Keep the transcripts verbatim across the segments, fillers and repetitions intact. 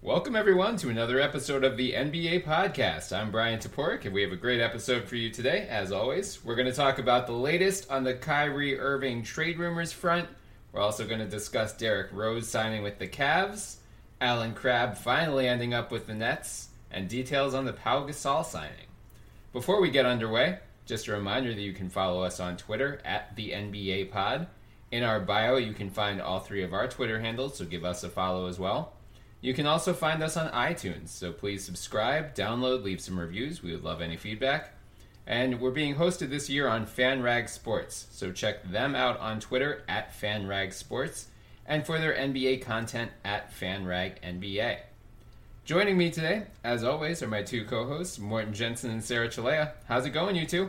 Welcome, everyone, to another episode of the N B A Podcast. I'm Brian Toporek, and we have a great episode for you today, as always. We're going to talk about the latest on the Kyrie Irving trade rumors front. We're also going to discuss Derrick Rose signing with the Cavs, Allen Crabbe finally ending up with the Nets, and details on the Pau Gasol signing. Before we get underway, just a reminder that you can follow us on Twitter at the N B A Pod. In our bio, you can find all three of our Twitter handles, so give us a follow as well. You can also find us on iTunes, so please subscribe, download, leave some reviews. We would love any feedback. And we're being hosted this year on FanRag Sports, so check them out on Twitter at FanRag Sports, and for their N B A content at FanRag N B A. Joining me today, as always, are my two co-hosts, Morten Jensen and Sarah Chalea. How's it going, you two?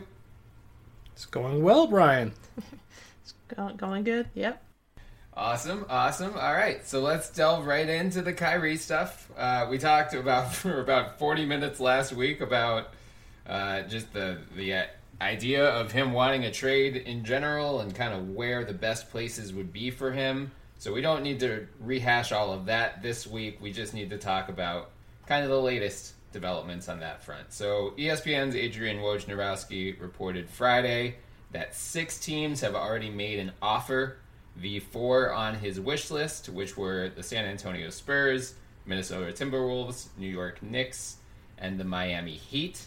It's going well, Brian. It's go- going good, yep. Awesome, awesome. All right, so let's delve right into the Kyrie stuff. Uh, we talked about for about forty minutes last week about uh, just the the idea of him wanting a trade in general and kind of where the best places would be for him. So we don't need to rehash all of that this week. We just need to talk about kind of the latest developments on that front. So E S P N's Adrian Wojnarowski reported Friday that six teams have already made an offer. The four on his wish list, which were the San Antonio Spurs, Minnesota Timberwolves, New York Knicks, and the Miami Heat.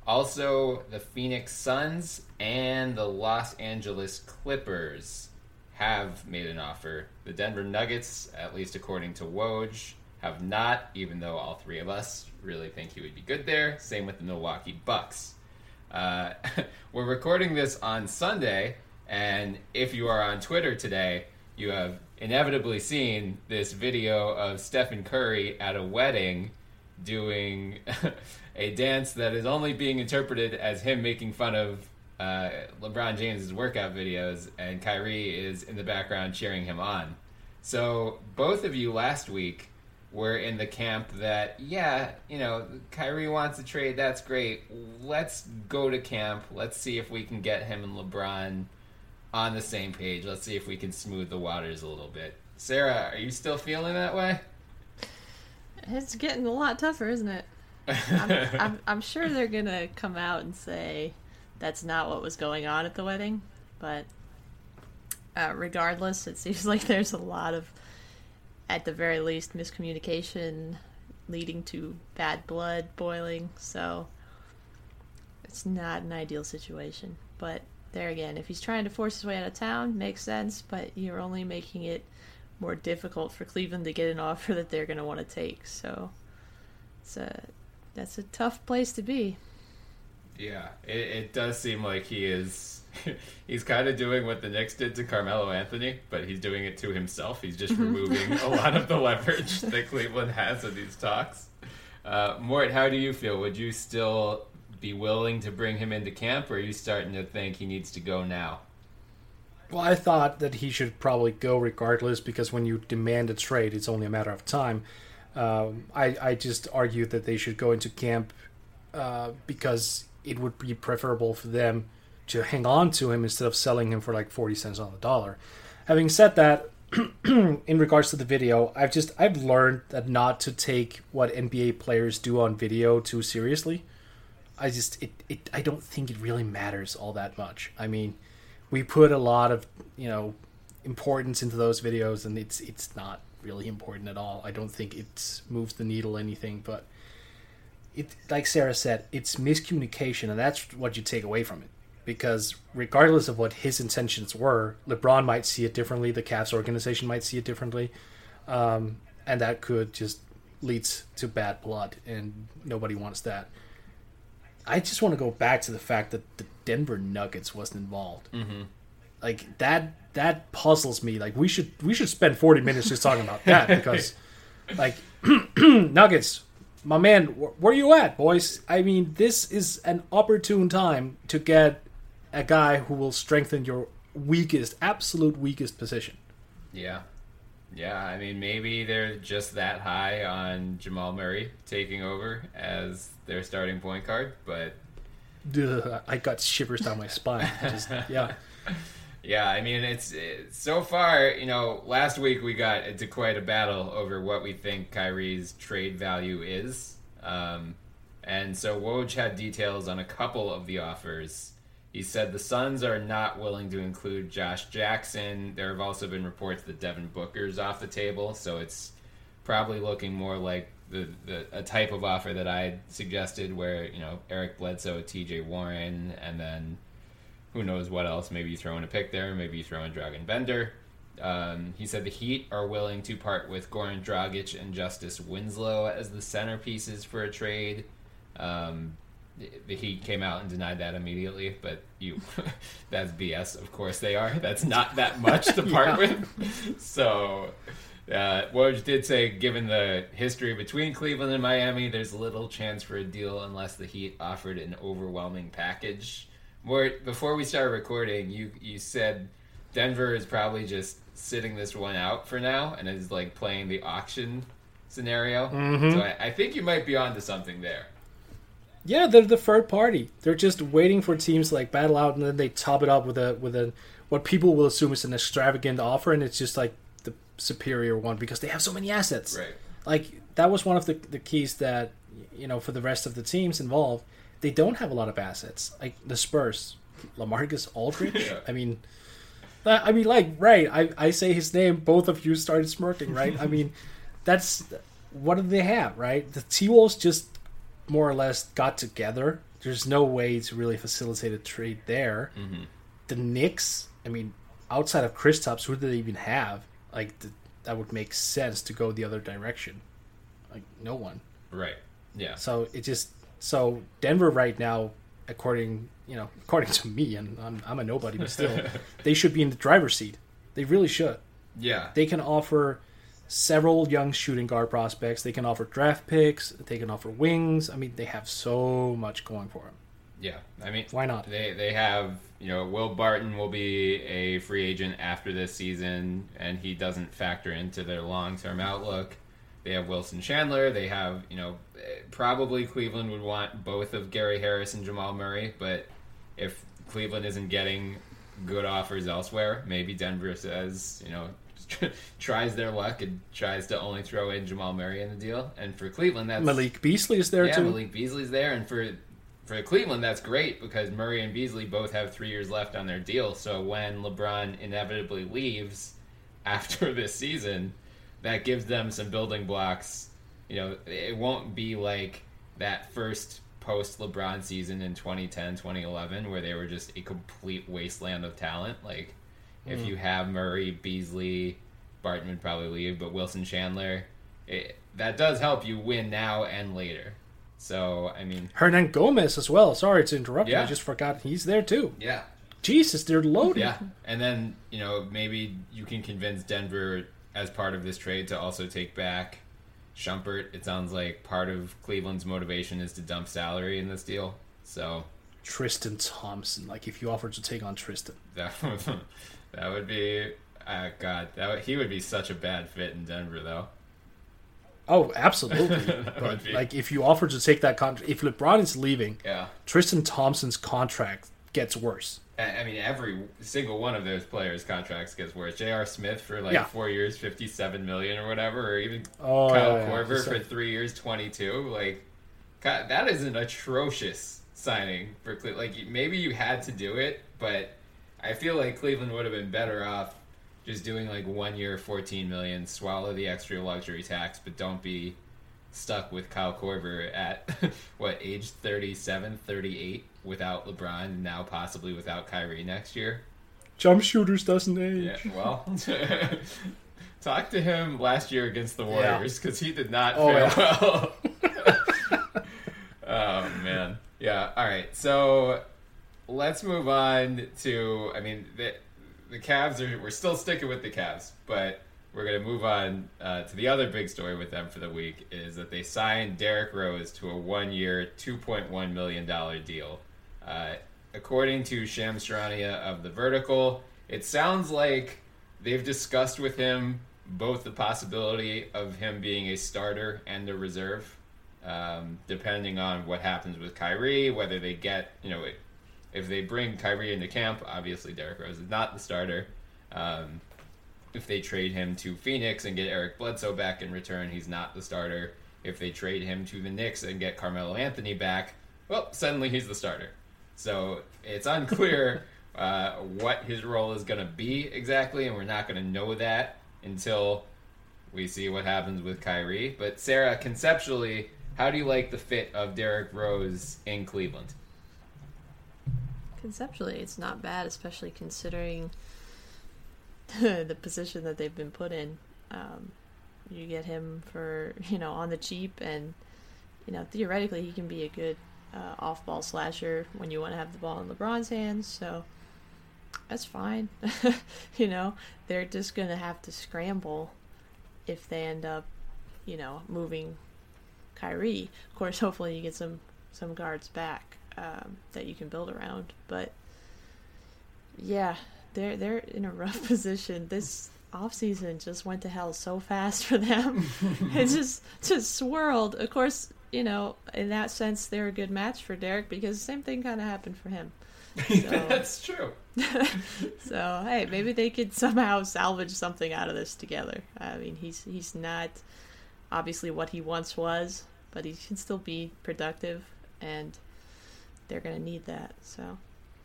Also, the Phoenix Suns and the Los Angeles Clippers have made an offer. The Denver Nuggets, at least according to Woj, have not, even though all three of us really think he would be good there. Same with the Milwaukee Bucks. Uh, we're recording this on Sunday. And if you are on Twitter today, you have inevitably seen this video of Stephen Curry at a wedding doing a dance that is only being interpreted as him making fun of uh, LeBron James's workout videos, and Kyrie is in the background cheering him on. So both of you last week were in the camp that, yeah, you know, Kyrie wants a trade, that's great. Let's go to camp. Let's see if we can get him and LeBron on the same page. Let's see if we can smooth the waters a little bit. Sarah, are you still feeling that way? It's getting a lot tougher, isn't it? I'm, I'm, I'm sure they're going to come out and say that's not what was going on at the wedding. But uh, regardless, it seems like there's a lot of, at the very least, miscommunication leading to bad blood boiling. So it's not an ideal situation. But there again, if he's trying to force his way out of town, makes sense, but you're only making it more difficult for Cleveland to get an offer that they're going to want to take. So it's a, that's a tough place to be. Yeah, it, it does seem like he is, he's kind of doing what the Knicks did to Carmelo Anthony, but he's doing it to himself. He's just removing a lot of the leverage that Cleveland has in these talks. Uh, Mort, how do you feel? Would you still be willing to bring him into camp, or are you starting to think he needs to go now? Well, I thought that he should probably go regardless, because when you demand a trade, it's only a matter of time. Um, I, I just argued that they should go into camp uh, because it would be preferable for them to hang on to him instead of selling him for like forty cents on the dollar. Having said that, in regards to the video, I've just I've learned that not to take what N B A players do on video too seriously. I just, it, it, I don't think it really matters all that much. I mean, we put a lot of, you know, importance into those videos, and it's it's not really important at all. I don't think it moves the needle anything, but it, like Sarah said, it's miscommunication, and that's what you take away from it. Because regardless of what his intentions were, LeBron might see it differently, the Cavs organization might see it differently, um, and that could just lead to bad blood, and nobody wants that. I just want to go back to the fact that the Denver Nuggets wasn't involved. Mm-hmm. Like that, that puzzles me. Like we should, we should spend forty minutes just talking about that, because, like, Nuggets, my man, wh- where you at, boys? I mean, this is an opportune time to get a guy who will strengthen your weakest, absolute weakest position. Yeah. Yeah, I mean, maybe they're just that high on Jamal Murray taking over as their starting point guard, but Ugh, I got shivers down my spine. Just, yeah. Yeah, I mean, it's, it's so far, you know, last week we got into quite a battle over what we think Kyrie's trade value is. Um, and so Woj had details on a couple of the offers. He said the Suns are not willing to include Josh Jackson. There have also been reports that Devin Booker's off the table, so it's probably looking more like the, the a type of offer that I suggested where, you know, Eric Bledsoe, T J Warren, and then who knows what else? Maybe you throw in a pick there. Maybe you throw in Dragan Bender. Um, he said the Heat are willing to part with Goran Dragic and Justice Winslow as the centerpieces for a trade. Um, the Heat came out and denied that immediately, but you that's B S. Of course they are. That's not that much to part Yeah. with. So uh, Woj did say, given the history between Cleveland and Miami, there's little chance for a deal unless the Heat offered an overwhelming package. More, before we started recording, you you said Denver is probably just sitting this one out for now and is like playing the auction scenario. Mhm. So I, I think you might be onto something there. Yeah, they're the third party. They're just waiting for teams to like battle out, and then they top it up with a with a what people will assume is an extravagant offer, and it's just like the superior one because they have so many assets. Right. Like that was one of the the keys that, you know, for the rest of the teams involved, they don't have a lot of assets. Like the Spurs, LaMarcus Aldridge. Yeah. I mean, I mean, like, right? I, I say his name, both of you started smirking, right? I mean, that's what do they have, right? The T-Wolves just more or less got together. There's no way to really facilitate a trade there. Mm-hmm. The Knicks, I mean, outside of Kristaps, who do they even have? Like, the, that would make sense to go the other direction. Like, no one. Right. Yeah. So it just so Denver right now, according you know, according to me, and I'm, I'm a nobody, but still, they should be in the driver's seat. They really should. Yeah. They can offer several young shooting guard prospects. They can offer draft picks. They can offer wings. I mean, they have so much going for them. Yeah. I mean, Why not? They they have, you know, Will Barton will be a free agent after this season, and he doesn't factor into their long-term outlook. They have Wilson Chandler. They have, you know, probably Cleveland would want both of Gary Harris and Jamal Murray, but if Cleveland isn't getting good offers elsewhere, maybe Denver says, you know, tries their luck and tries to only throw in Jamal Murray in the deal. And for Cleveland, that's Malik Beasley is there yeah, too. Malik Beasley's there, and for for Cleveland, that's great because Murray and Beasley both have three years left on their deal. So when LeBron inevitably leaves after this season, that gives them some building blocks. You know, it won't be like that first post-LeBron season in twenty ten, twenty eleven, where they were just a complete wasteland of talent. Like, if Mm. you have Murray, Beasley, Barton would probably leave, but Wilson Chandler, it, that does help you win now and later. So, I mean... Hernan Gomez as well. Sorry to interrupt you. Yeah. I just forgot he's there too. Yeah. Jesus, they're loaded. Yeah. And then, you know, maybe you can convince Denver as part of this trade to also take back Shumpert. It sounds like part of Cleveland's motivation is to dump salary in this deal. So Tristan Thompson. Like, if you offered to take on Tristan. that that would be, uh, God, that would, he would be such a bad fit in Denver, though. Oh, absolutely. That But, would be- like, if you offer to take that contract, if LeBron is leaving, Yeah. Tristan Thompson's contract gets worse. I I mean, every single one of those players' contracts gets worse. J R. Smith for like Yeah. four years, fifty-seven million or whatever, or even Oh, Kyle yeah, yeah. Korver So- for three years, twenty-two. Like, God, that is an atrocious signing for Cleveland. Like, maybe you had to do it, but I feel like Cleveland would have been better off just doing like one year, fourteen million, swallow the extra luxury tax, but don't be stuck with Kyle Korver at what age thirty-seven, thirty-eight without LeBron, and now possibly without Kyrie next year. Jump shooters doesn't age. Yeah, well, talk to him last year against the Yeah. Warriors because he did not Oh, fare yeah. well. Oh man, yeah. All right, so let's move on to. I mean, the the Cavs are. We're still sticking with the Cavs, but we're gonna move on uh, to the other big story with them for the week is that they signed Derrick Rose to a one-year, two point one million dollar deal. Uh, according to Shams Charania of The Vertical, it sounds like they've discussed with him both the possibility of him being a starter and a reserve, um, depending on what happens with Kyrie, whether they get, you know, if they bring Kyrie into camp, obviously Derrick Rose is not the starter. Um, if they trade him to Phoenix and get Eric Bledsoe back in return, he's not the starter. If they trade him to the Knicks and get Carmelo Anthony back, well, suddenly he's the starter. So it's unclear uh, what his role is going to be exactly, and we're not going to know that until we see what happens with Kyrie. But Sarah, conceptually, how do you like the fit of Derrick Rose in Cleveland? Conceptually, it's not bad, especially considering the position that they've been put in. Um, you get him for, you know, on the cheap, and, you know, theoretically he can be a good uh, off-ball slasher when you want to have the ball in LeBron's hands, so that's fine. You know, they're just going to have to scramble if they end up, you know, moving Kyrie. Of course, hopefully you get some, some guards back um, that you can build around, but yeah, they're, they're in a rough position. This offseason just went to hell so fast for them. It just just swirled. Of course, you know, in that sense, they're a good match for Derek because the same thing kind of happened for him. So, That's true. So, hey, maybe they could somehow salvage something out of this together. I mean, he's he's not obviously what he once was, but he can still be productive, and they're going to need that, so...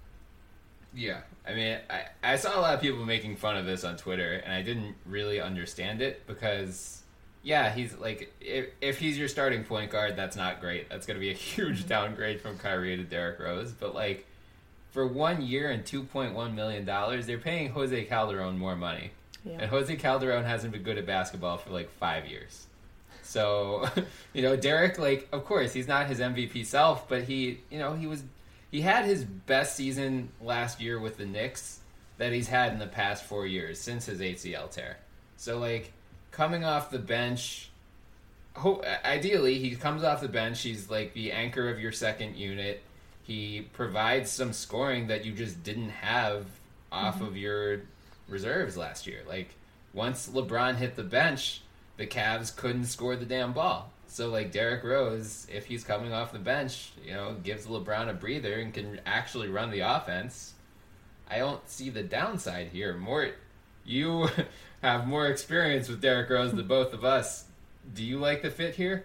Yeah, I mean, I, I saw a lot of people making fun of this on Twitter, and I didn't really understand it because, yeah, he's like, if, if he's your starting point guard, that's not great. That's going to be a huge downgrade from Kyrie to Derrick Rose. But, like, for one year and two point one million dollars, they're paying Jose Calderon more money. Yeah. And Jose Calderon hasn't been good at basketball for, like, five years. So, you know, Derrick, like, of course, he's not his M V P self, but he, you know, he was... He had his best season last year with the Knicks that he's had in the past four years since his A C L tear. So, like, coming off the bench, ho- ideally, he comes off the bench. He's, like, the anchor of your second unit. He provides some scoring that you just didn't have off mm-hmm. of your reserves last year. Like, once LeBron hit the bench, the Cavs couldn't score the damn ball. So, like, Derrick Rose, if he's coming off the bench, you know, gives LeBron a breather and can actually run the offense, I don't see the downside here. More, you have more experience with Derrick Rose than both of us. Do you like the fit here?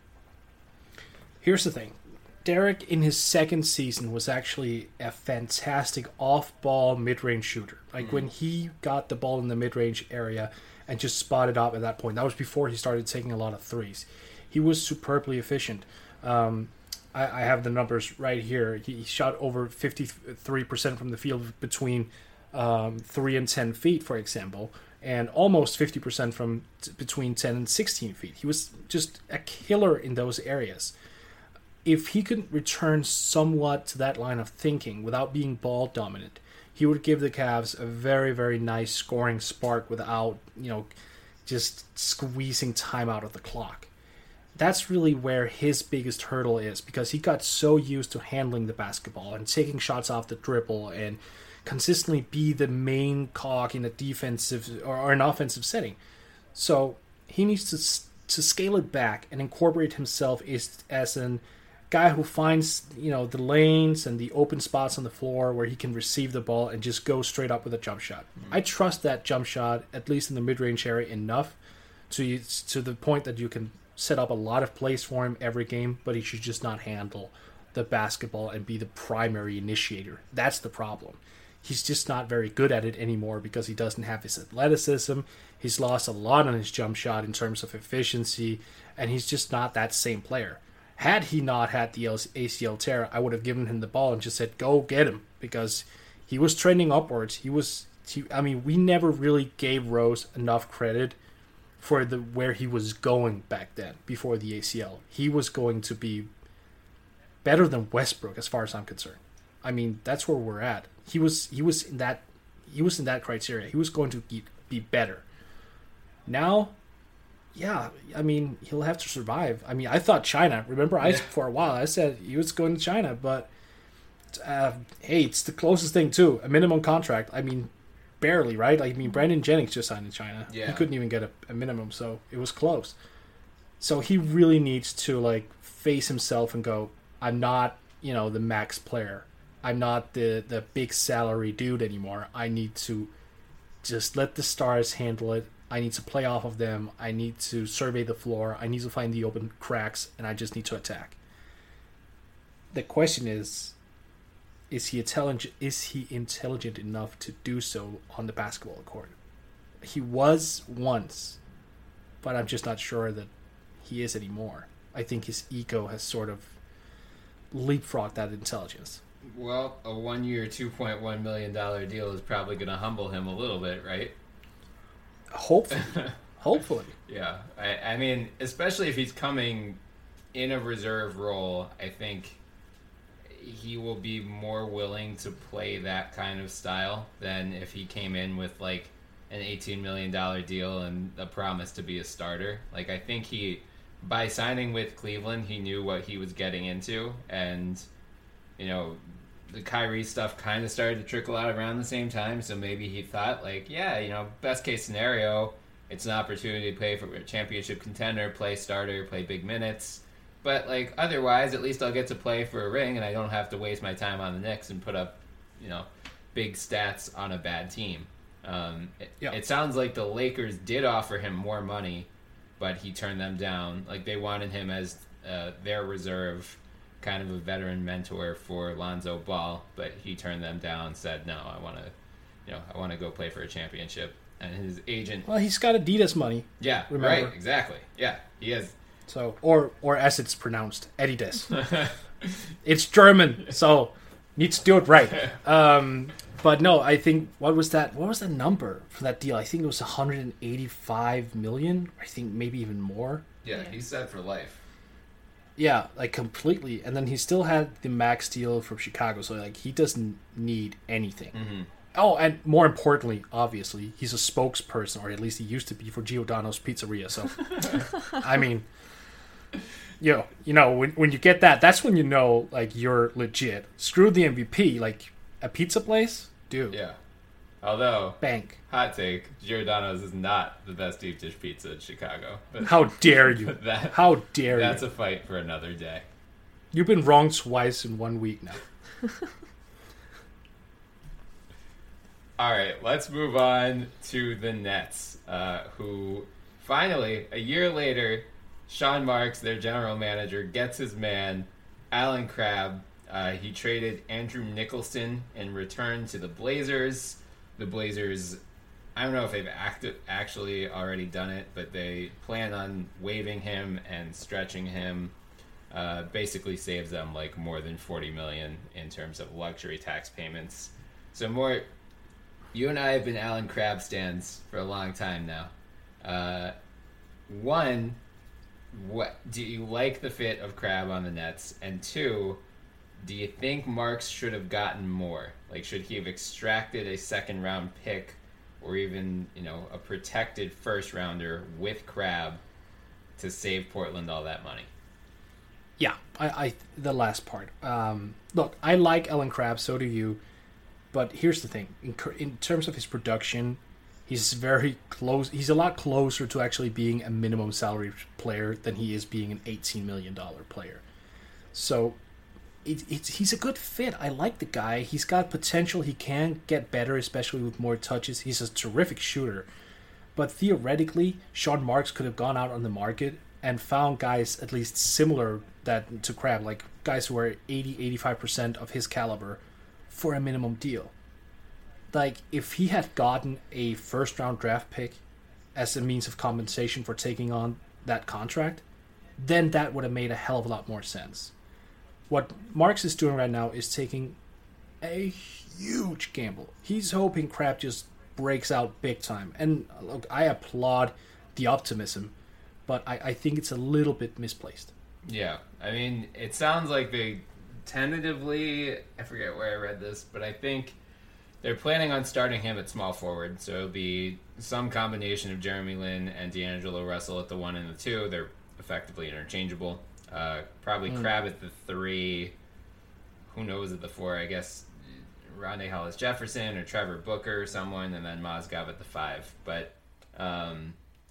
Here's the thing. Derrick, in his second season, was actually a fantastic off-ball mid-range shooter. Like, mm. when he got the ball in the mid-range area and just spotted up at that point, that was before he started taking a lot of threes. He was superbly efficient. Um, I, I have the numbers right here. He, he shot over fifty-three percent from the field between um, three and ten feet, for example, and almost fifty percent from t- between ten and sixteen feet. He was just a killer in those areas. If he could return somewhat to that line of thinking without being ball dominant, he would give the Cavs a very, very nice scoring spark without, you know, just squeezing time out of the clock. That's really where his biggest hurdle is, because he got so used to handling the basketball and taking shots off the dribble and consistently be the main cog in a defensive or, or an offensive setting. So he needs to to scale it back and incorporate himself as as an guy who finds, you know, the lanes and the open spots on the floor where he can receive the ball and just go straight up with a jump shot. Mm-hmm. I trust that jump shot, at least in the mid-range area, enough to to the point that you can set up a lot of plays for him every game, but he should just not handle the basketball and be the primary initiator. That's the problem. He's just not very good at it anymore because he doesn't have his athleticism. He's lost a lot on his jump shot in terms of efficiency, and he's just not that same player. Had he not had the A C L tear, I would have given him the ball and just said, go get him, because he was trending upwards. He was, he, I mean, we never really gave Rose enough credit for the where he was going back then before the A C L. He was going to be better than Westbrook as far as I'm concerned. I mean, that's where we're at. He was he was in that he was in that criteria. He was going to be, be better. Now, yeah, I mean, he'll have to survive. I mean, I thought China. Remember, I yeah. for a while I said he was going to China, but uh, hey, it's the closest thing to a minimum contract. I mean, barely, right? Like, I mean, Brandon Jennings just signed in China. Yeah. He couldn't even get a, a minimum, so it was close. So he really needs to, like, face himself and go, I'm not, you know, the max player I'm not the the big salary dude anymore. I need to just let the stars handle it. I need to play off of them. I need to survey the floor. I need to find the open cracks, and I just need to attack. The question is, is he intelligent? Is he intelligent enough to do so on the basketball court? He was once, but I'm just not sure that he is anymore. I think his ego has sort of leapfrogged that intelligence. Well, a one-year, two point one million dollars deal is probably going to humble him a little bit, right? Hopefully. Hopefully. Yeah. I, I mean, especially if he's coming in a reserve role, I think he will be more willing to play that kind of style than if he came in with, like, an eighteen million dollars deal and a promise to be a starter. Like, I think he, by signing with Cleveland, he knew what he was getting into, and, you know, the Kyrie stuff kind of started to trickle out around the same time, so maybe he thought, like, yeah, you know, best case scenario, it's an opportunity to play for a championship contender, play starter, play big minutes, but, like, otherwise, at least I'll get to play for a ring, and I don't have to waste my time on the Knicks and put up, you know, big stats on a bad team. Um, it, yeah. It sounds like the Lakers did offer him more money, but he turned them down. Like, they wanted him as uh, their reserve, kind of a veteran mentor for Lonzo Ball, but he turned them down, said, no, I want to, you know, I want to go play for a championship. And his agent... Well, he's got Adidas money. Yeah, remember? Right, exactly. Yeah, he has... So, or, or as it's pronounced, Adidas. It's German, so needs to do it right. Um... But no, I think what was that? What was the number for that deal? I think it was one hundred eighty-five million. I think maybe even more. Yeah, yeah. He said for life. Yeah, like completely. And then he still had the max deal from Chicago, so like he doesn't need anything. Mm-hmm. Oh, and more importantly, obviously, he's a spokesperson, or at least he used to be, for Giordano's Pizzeria. So, I mean, you know, you know, when when you get that, that's when you know like you're legit. Screw the M V P, like a pizza place. Dude. Yeah. Although, bank. Hot take, Giordano's is not the best deep dish pizza in Chicago. But How dare you? that, How dare that's you? That's a fight for another day. You've been wrong twice in one week now. All right, let's move on to the Nets, uh, who finally, a year later, Sean Marks, their general manager, gets his man, Allen Crabbe. Uh, he traded Andrew Nicholson in return to the Blazers. The Blazers, I don't know if they've act- actually already done it, but they plan on waiving him and stretching him. Uh, basically saves them like more than forty million dollars in terms of luxury tax payments. So more, you and I have been Allen Crabbe stands for a long time now. Uh, one, what do you like the fit of Crabbe on the Nets? And two, do you think Marks should have gotten more? Like, should he have extracted a second round pick or even, you know, a protected first rounder with Crabbe to save Portland all that money? Yeah, I, I the last part. Um, look, I like Allen Crabbe, so do you. But here's the thing: in, in terms of his production, he's very close. He's a lot closer to actually being a minimum salary player than he is being an eighteen million dollars player. So. It, it's, he's a good fit. I like the guy. He's got potential. He can get better, especially with more touches. He's a terrific shooter. But theoretically, Sean Marks could have gone out on the market and found guys at least similar that to Crabbe, like guys who are eighty, eighty-five percent of his caliber for a minimum deal. Like, if he had gotten a first-round draft pick as a means of compensation for taking on that contract, then that would have made a hell of a lot more sense. What Marks is doing right now is taking a huge gamble. He's hoping Crabbe just breaks out big time. And look, I applaud the optimism, but I, I think it's a little bit misplaced. Yeah, I mean, it sounds like they tentatively, I forget where I read this, but I think they're planning on starting him at small forward. So it'll be some combination of Jeremy Lin and D'Angelo Russell at the one and the two. They're effectively interchangeable. Uh, probably mm. Crabbe at the three. Who knows at the four? I guess Rondae Hollis Jefferson or Trevor Booker or someone, and then Mozgov at the five. But um,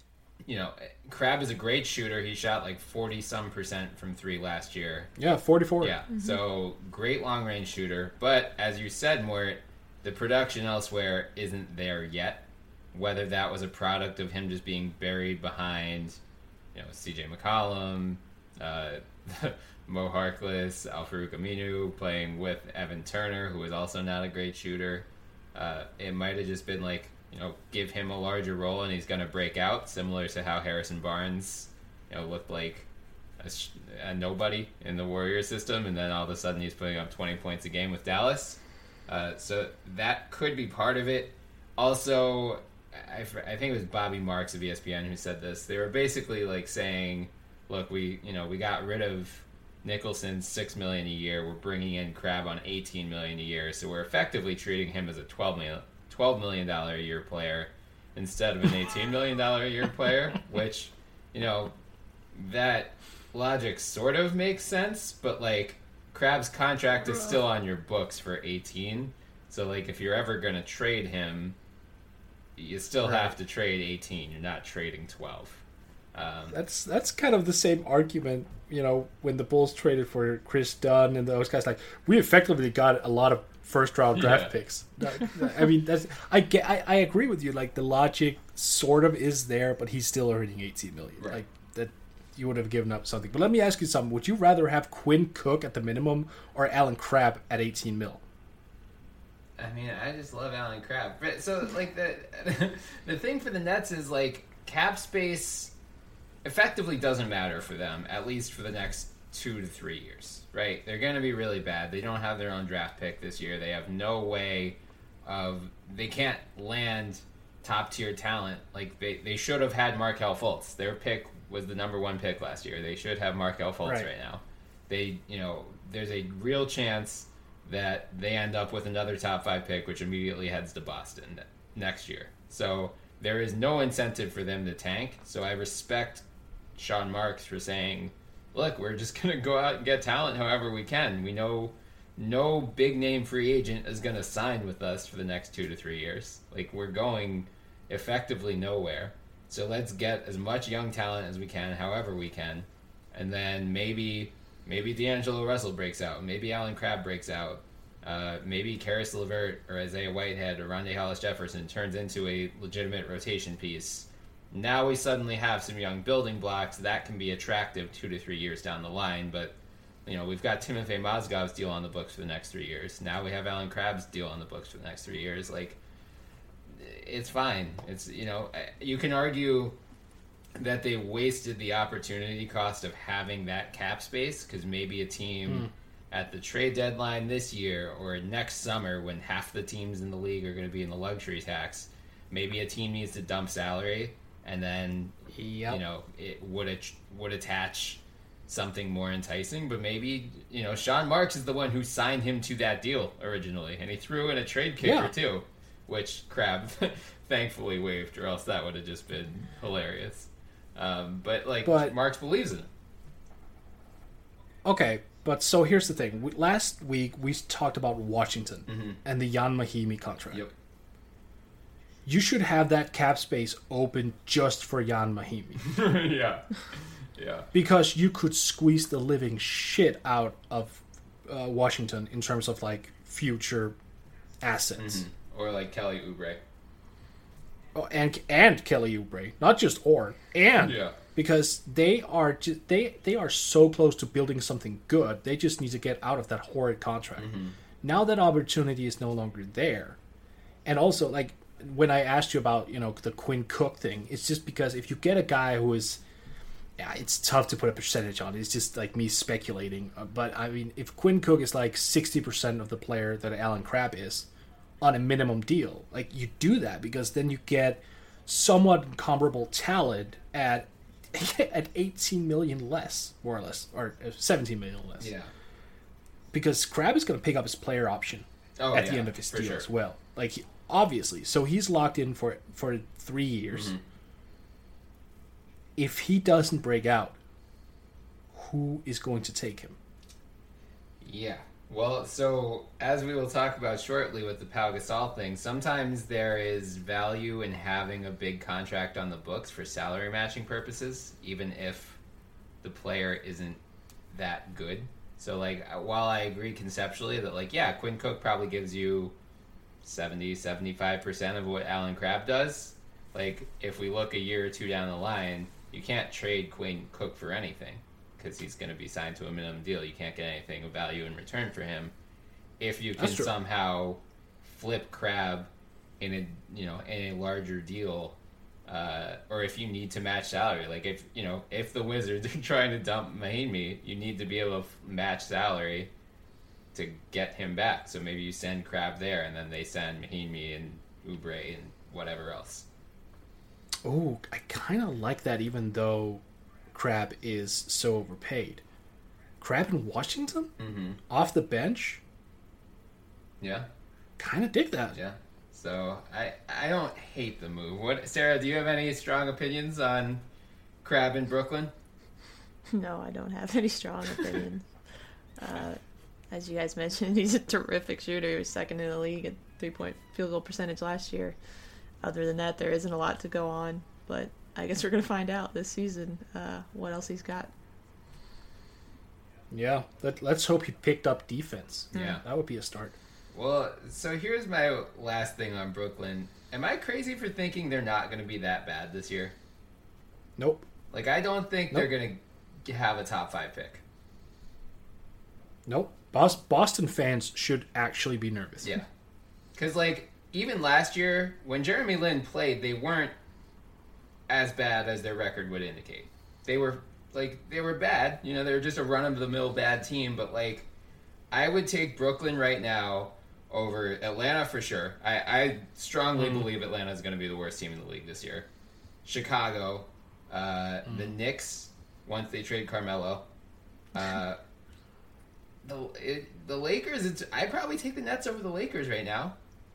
you know, Crabbe is a great shooter. He shot like forty some percent from three last year. Yeah, forty-four. Yeah, mm-hmm. So great long range shooter. But as you said, Mort, the production elsewhere isn't there yet. Whether that was a product of him just being buried behind, you know, C J McCollum, uh, Mo Harkless, Al-Farouq Aminu playing with Evan Turner, who is also not a great shooter. Uh, it might have just been like, you know, give him a larger role and he's going to break out, similar to how Harrison Barnes, you know, looked like a, a nobody in the Warrior system, and then all of a sudden he's putting up twenty points a game with Dallas. Uh, so that could be part of it. Also, I, I think it was Bobby Marks of E S P N who said this. They were basically like saying, look, we you know we got rid of Nicholson's six million dollars a year. We're bringing in Crabbe on eighteen million dollars a year, so we're effectively treating him as a twelve million dollars a year player instead of an eighteen million dollars a year player, which, you know, that logic sort of makes sense, but like Crabbe's contract is still on your books for eighteen, so like if you're ever going to trade him, you still right. have to trade eighteen. You're not trading twelve. Um, that's that's kind of the same argument, you know, when the Bulls traded for Chris Dunn and those guys. Like, we effectively got a lot of first round draft yeah. picks. I mean, that's I get. I, I agree with you. Like, the logic sort of is there, but he's still earning eighteen million. Right. Like that, you would have given up something. But let me ask you something. Would you rather have Quinn Cook at the minimum or Allen Crabbe at eighteen mil? I mean, I just love Allen Crabbe. But so, like, the the thing for the Nets is, like, cap space effectively doesn't matter for them, at least for the next two to three years, right? They're going to be really bad. They don't have their own draft pick this year. They have no way of... They can't land top-tier talent. Like, they, they should have had Markelle Fultz. Their pick was the number one pick last year. They should have Markelle Fultz right. right now. They, you know, there's a real chance that they end up with another top five pick, which immediately heads to Boston next year. So there is no incentive for them to tank. So I respect Sean Marks for saying, look, we're just going to go out and get talent however we can. We know no big name free agent is going to sign with us for the next two to three years. Like, we're going effectively nowhere. So let's get as much young talent as we can, however we can. And then maybe maybe D'Angelo Russell breaks out. Maybe Allen Crabbe breaks out. Uh, maybe Karis LeVert or Isaiah Whitehead or Rondae Hollis-Jefferson turns into a legitimate rotation piece. Now we suddenly have some young building blocks that can be attractive two to three years down the line. But, you know, we've got Timofey Mozgov's deal on the books for the next three years. Now we have Allen Crabbe's deal on the books for the next three years. Like, it's fine. It's, you know, you can argue that they wasted the opportunity cost of having that cap space, because maybe a team mm. at the trade deadline this year or next summer, when half the teams in the league are going to be in the luxury tax, maybe a team needs to dump salary, and then yep. you know it would it would attach something more enticing. But maybe, you know, Sean Marks is the one who signed him to that deal originally, and he threw in a trade kicker yeah. too, which Crabbe thankfully waived, or else that would have just been hilarious. Um, but like but, Marks believes in it. Okay, but so here's the thing. We, last week we talked about Washington mm-hmm. and the Jan Mahimi contract. Yep. You should have that cap space open just for Jan Mahimi. yeah. Yeah. Because you could squeeze the living shit out of uh, Washington in terms of like future assets. Mm-hmm. Or like Kelly Oubre. Oh, and and Kelly Oubre, not just or and yeah. because they are just, they they are so close to building something good. They just need to get out of that horrid contract. Mm-hmm. Now that opportunity is no longer there, and also like when I asked you about, you know, the Quinn Cook thing, it's just because if you get a guy who is, yeah, it's tough to put a percentage on. It's just like me speculating. But I mean, if Quinn Cook is like sixty percent of the player that Allen Crabbe is, on a minimum deal, like, you do that because then you get somewhat comparable talent at at eighteen million less, more or less, or seventeen million less. Yeah. Because Crabbe is going to pick up his player option oh, at yeah, the end of his deal sure. as well. Like, he, obviously, so he's locked in for for three years. Mm-hmm. If he doesn't break out, who is going to take him? Yeah. Well, so as we will talk about shortly with the Pau Gasol thing, sometimes there is value in having a big contract on the books for salary matching purposes, even if the player isn't that good. So, like, while I agree conceptually that, like, yeah, Quinn Cook probably gives you seventy, seventy-five percent of what Alan Crabb does, like, if we look a year or two down the line, you can't trade Quinn Cook for anything, because he's going to be signed to a minimum deal. You can't get anything of value in return for him. If you can somehow flip Crabb in a you know in a larger deal, uh, or if you need to match salary, like if you know if the Wizards are trying to dump Mahinmi, you need to be able to match salary to get him back. So maybe you send Crabb there, and then they send Mahinmi and Oubre and whatever else. Oh, I kind of like that, even though Crabb is so overpaid. Crabb in Washington? Mm-hmm. Off the bench? Yeah. Kind of dig that. Yeah. So I I don't hate the move. What, Sarah, do you have any strong opinions on Crabb in Brooklyn? No, I don't have any strong opinions. uh, as you guys mentioned, he's a terrific shooter. He was second in the league at three-point field goal percentage last year. Other than that, there isn't a lot to go on, but I guess we're going to find out this season uh, what else he's got. Yeah, let, let's hope he picked up defense. Yeah. That would be a start. Well, so here's my last thing on Brooklyn. Am I crazy for thinking they're not going to be that bad this year? Nope. Like, I don't think Nope. they're going to have a top five pick. Nope. Bos- Boston fans should actually be nervous. Yeah. Because, like, even last year, when Jeremy Lin played, they weren't as bad as their record would indicate. They were, like, they were bad. You know, they were just a run-of-the-mill bad team. But, like, I would take Brooklyn right now over Atlanta for sure. I, I strongly mm. believe Atlanta's going to be the worst team in the league this year. Chicago, uh, mm. the Knicks, once they trade Carmelo. Uh, the it, the Lakers, it's, I'd probably take the Nets over the Lakers right now.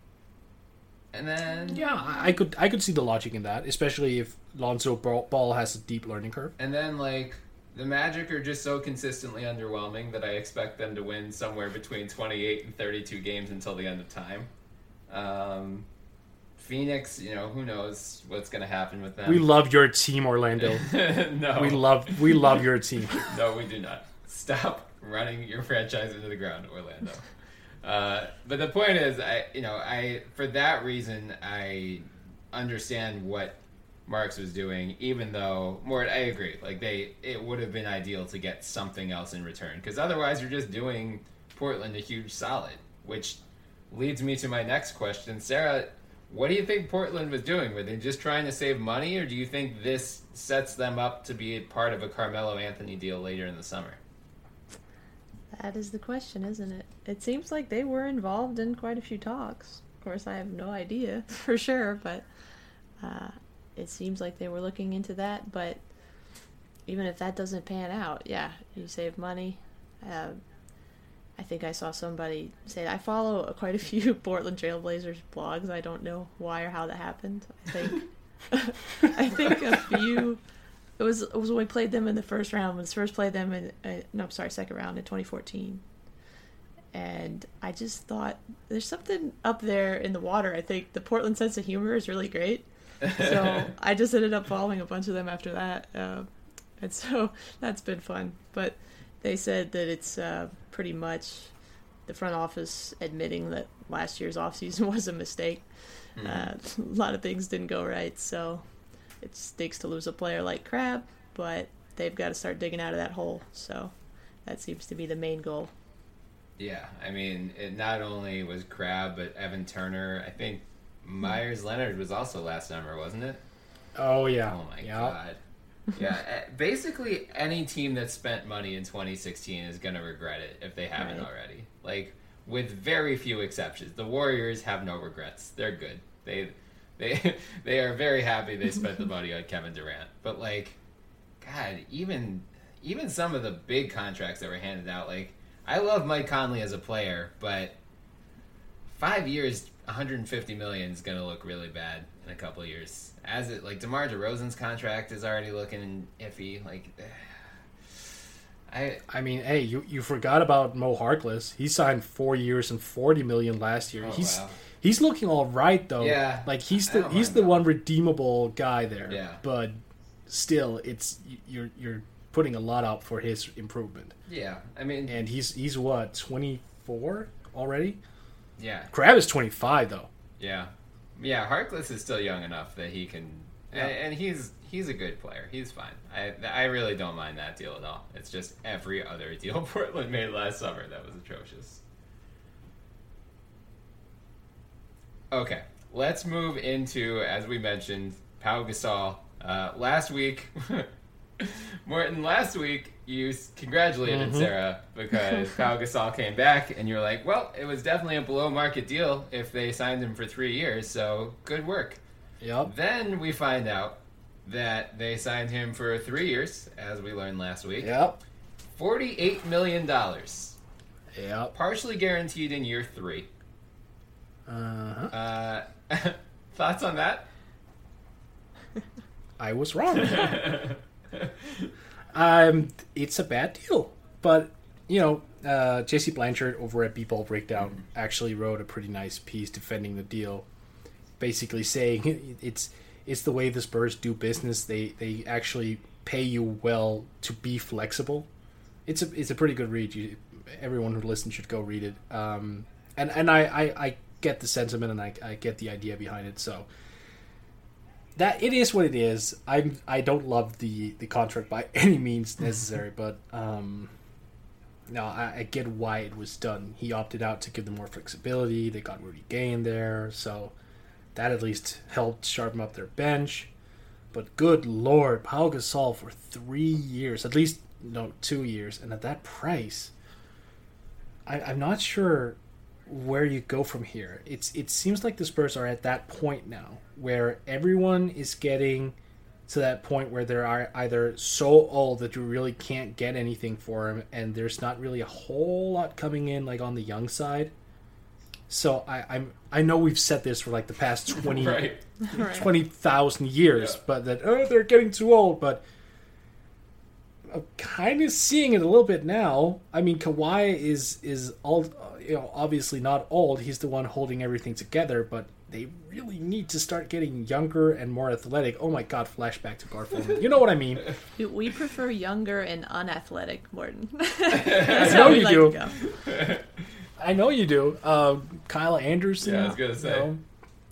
And then yeah, I could I could see the logic in that, especially if Lonzo Ball has a deep learning curve. And then like the Magic are just so consistently underwhelming that I expect them to win somewhere between twenty-eight and thirty-two games until the end of time. Um, Phoenix, you know, who knows what's going to happen with them. We love your team, Orlando. No, we love we love your team. No, we do not. Stop running your franchise into the ground, Orlando. Uh, but the point is, I you know, I for that reason, I understand what Marks was doing, even though, Mort, I agree. Like, they, it would have been ideal to get something else in return, because otherwise you're just doing Portland a huge solid, which leads me to my next question. Sarah, what do you think Portland was doing? Were they just trying to save money, or do you think this sets them up to be part of a Carmelo Anthony deal later in the summer? That is the question, isn't it? It seems like they were involved in quite a few talks. Of course, I have no idea for sure, but uh, it seems like they were looking into that. But even if that doesn't pan out, yeah, you save money. Uh, I think I saw somebody say, I follow quite a few Portland Trailblazers blogs. I don't know why or how that happened. I think I think a few... It was it was when we played them in the first round. When we first played them in uh, no, sorry, second round in twenty fourteen, and I just thought there's something up there in the water. I think the Portland sense of humor is really great, so I just ended up following a bunch of them after that, uh, and so that's been fun. But they said that it's uh, pretty much the front office admitting that last year's offseason was a mistake. Mm-hmm. Uh, a lot of things didn't go right, so. It stinks to lose a player like Crabb, but they've got to start digging out of that hole. So that seems to be the main goal. Yeah, I mean, it not only was Crabb, but Evan Turner. I think Myers Leonard was also last summer, wasn't it? Oh, yeah. Oh, my yep. God. Yeah, basically any team that spent money in twenty sixteen is going to regret it if they haven't right. already. Like, with very few exceptions. The Warriors have no regrets. They're good. They... They they are very happy they spent the money on Kevin Durant. But, like, God, even even some of the big contracts that were handed out, like, I love Mike Conley as a player, but five years, one hundred fifty million dollars is going to look really bad in a couple of years. As it, like, DeMar DeRozan's contract is already looking iffy. Like, I I mean, hey, you, you forgot about Mo Harkless. He signed four years and forty million last year. Oh, he's wow. he's looking all right though. Yeah, like he's I the don't he's mind the that. one redeemable guy there. Yeah. but still, it's you're you're putting a lot up for his improvement. yeah. I mean, And he's he's what twenty-four already. yeah, Crab is twenty-five though. yeah, yeah. Harkless is still young enough that he can, Yeah. and, and he's he's a good player. He's fine. I I really don't mind that deal at all. It's just every other deal Portland made last summer that was atrocious. Okay, let's move into, as we mentioned, Pau Gasol. Uh, last week, Morton, last week you s- congratulated Mhm. Sarah because Pau Gasol came back, and you were like, well, it was definitely a below market deal if they signed him for three years, so good work. Yep. Then we find out that they signed him for three years, as we learned last week. Yep. forty-eight million dollars. Yep. Partially guaranteed in year three. Uh-huh. Uh, thoughts on that? I was wrong. um, it's a bad deal, but you know, uh, Jesse Blanchard over at B-Ball Breakdown actually wrote a pretty nice piece defending the deal, basically saying it's it's the way the Spurs do business. They they actually pay you well to be flexible. It's a it's a pretty good read. You, everyone who listens should go read it. Um, and and I, I, I get the sentiment and I, I get the idea behind it. So that it is what it is. I'm I don't love the, the contract by any means necessary, but um, no, I, I get why it was done. He opted out to give them more flexibility. They got Rudy Gay in there, so that at least helped sharpen up their bench. But good lord, Pau Gasol for three years, at least no two years, and at that price, I, I'm not sure where you go from here. It's it seems like the Spurs are at that point now where everyone is getting to that point where they are either so old that you really can't get anything for them, and there's not really a whole lot coming in like on the young side. So I, I'm I know we've said this for like the past twenty Right. Right. twenty thousand years, Yeah. but that oh they're getting too old. But I'm kind of seeing it a little bit now. I mean, Kawhi is is all you know, obviously not old. He's the one holding everything together, but they really need to start getting younger and more athletic. Oh my God, flashback to Garfield. You know what I mean? We- We prefer younger and unathletic, Morton. I That's know how we you like do. to go. I know you do. Uh, Kyle Anderson. Yeah, I was gonna say. you know.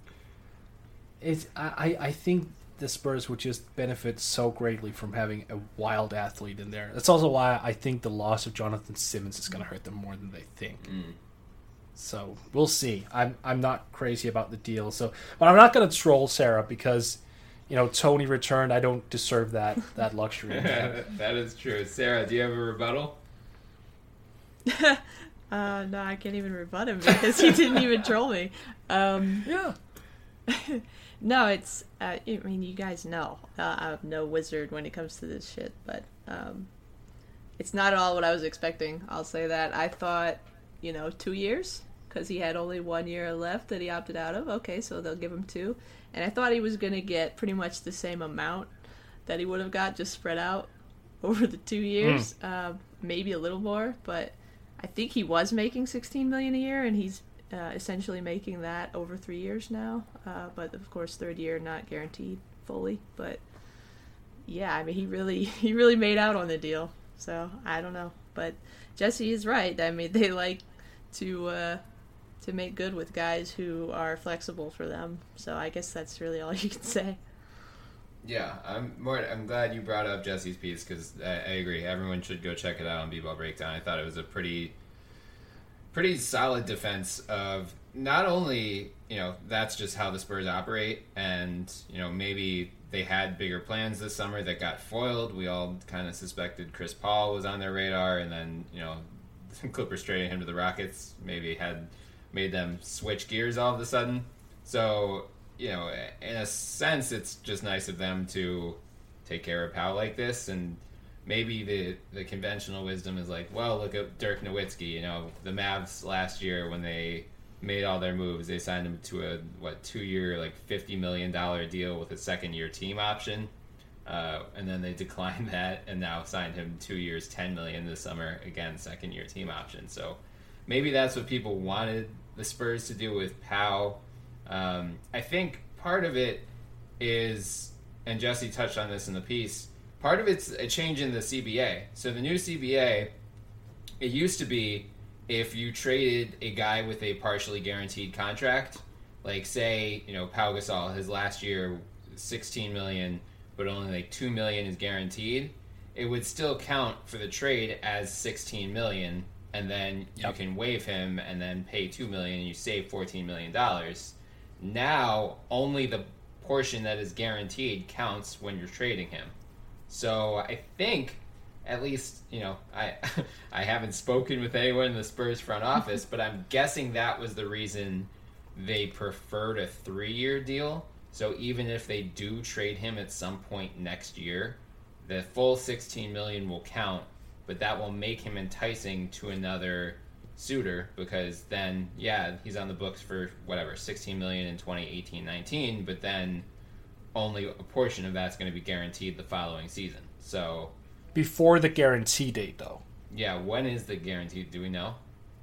It's I, I I think the Spurs would just benefit so greatly from having a wild athlete in there. That's also why I think the loss of Jonathan Simmons is going to hurt them more than they think. Mm. So we'll see. I'm I'm not crazy about the deal. So, but I'm not going to troll Sarah because, you know, Tony returned. I don't deserve that that luxury. That is true. Sarah, do you have a rebuttal? Uh, no, I can't even rebut him because he didn't even troll me. Um, Yeah. no, it's. Uh, I mean, you guys know uh, I'm no wizard when it comes to this shit, but um, it's not at all what I was expecting. I'll say that. I thought, you know, two years because he had only one year left that he opted out of. Okay, so they'll give him two, and I thought he was gonna get pretty much the same amount that he would have got just spread out over the two years, uh, maybe a little more, but. I think he was making sixteen million dollars a year, and he's uh, essentially making that over three years now. Uh, but of course, third year not guaranteed fully. But yeah, I mean, he really he really made out on the deal. So I don't know, but Jesse is right. I mean, they like to uh, to make good with guys who are flexible for them. So I guess that's really all you can say. Yeah, I'm more. I'm glad you brought up Jesse's piece because I, I agree. Everyone should go check it out on B-Ball Breakdown. I thought it was a pretty, pretty solid defense of not only you know that's just how the Spurs operate, and you know maybe they had bigger plans this summer that got foiled. We all kind of suspected Chris Paul was on their radar, and then you know Clippers trading him to the Rockets maybe had made them switch gears all of a sudden. So. You know, in a sense, it's just nice of them to take care of Powell like this, and maybe the the conventional wisdom is like, well, look at Dirk Nowitzki. You know, the Mavs last year when they made all their moves, they signed him to a what two year like fifty million dollar deal with a second year team option. Uh, and then they declined that and now signed him two years, ten million this summer. Again, second year team option. So maybe that's what people wanted the Spurs to do with Powell. Um, I think part of it is, and Jesse touched on this in the piece, part of it's a change in the C B A. So the new C B A, it used to be if you traded a guy with a partially guaranteed contract, like say, you know, Pau Gasol, his last year, sixteen million dollars, but only like two million dollars is guaranteed, it would still count for the trade as sixteen million dollars, and then you yep. can waive him and then pay two million dollars and you save fourteen million dollars. Now, only the portion that is guaranteed counts when you're trading him. So I think, at least, you know, I I haven't spoken with anyone in the Spurs front office, but I'm guessing that was the reason they preferred a three-year deal. So even if they do trade him at some point next year, the full sixteen million dollars will count, but that will make him enticing to another suitor, because then, yeah, he's on the books for whatever, sixteen million dollars in twenty eighteen nineteen, but then only a portion of that's going to be guaranteed the following season. So before the guarantee date, though. Yeah, when is the guarantee? Do we know?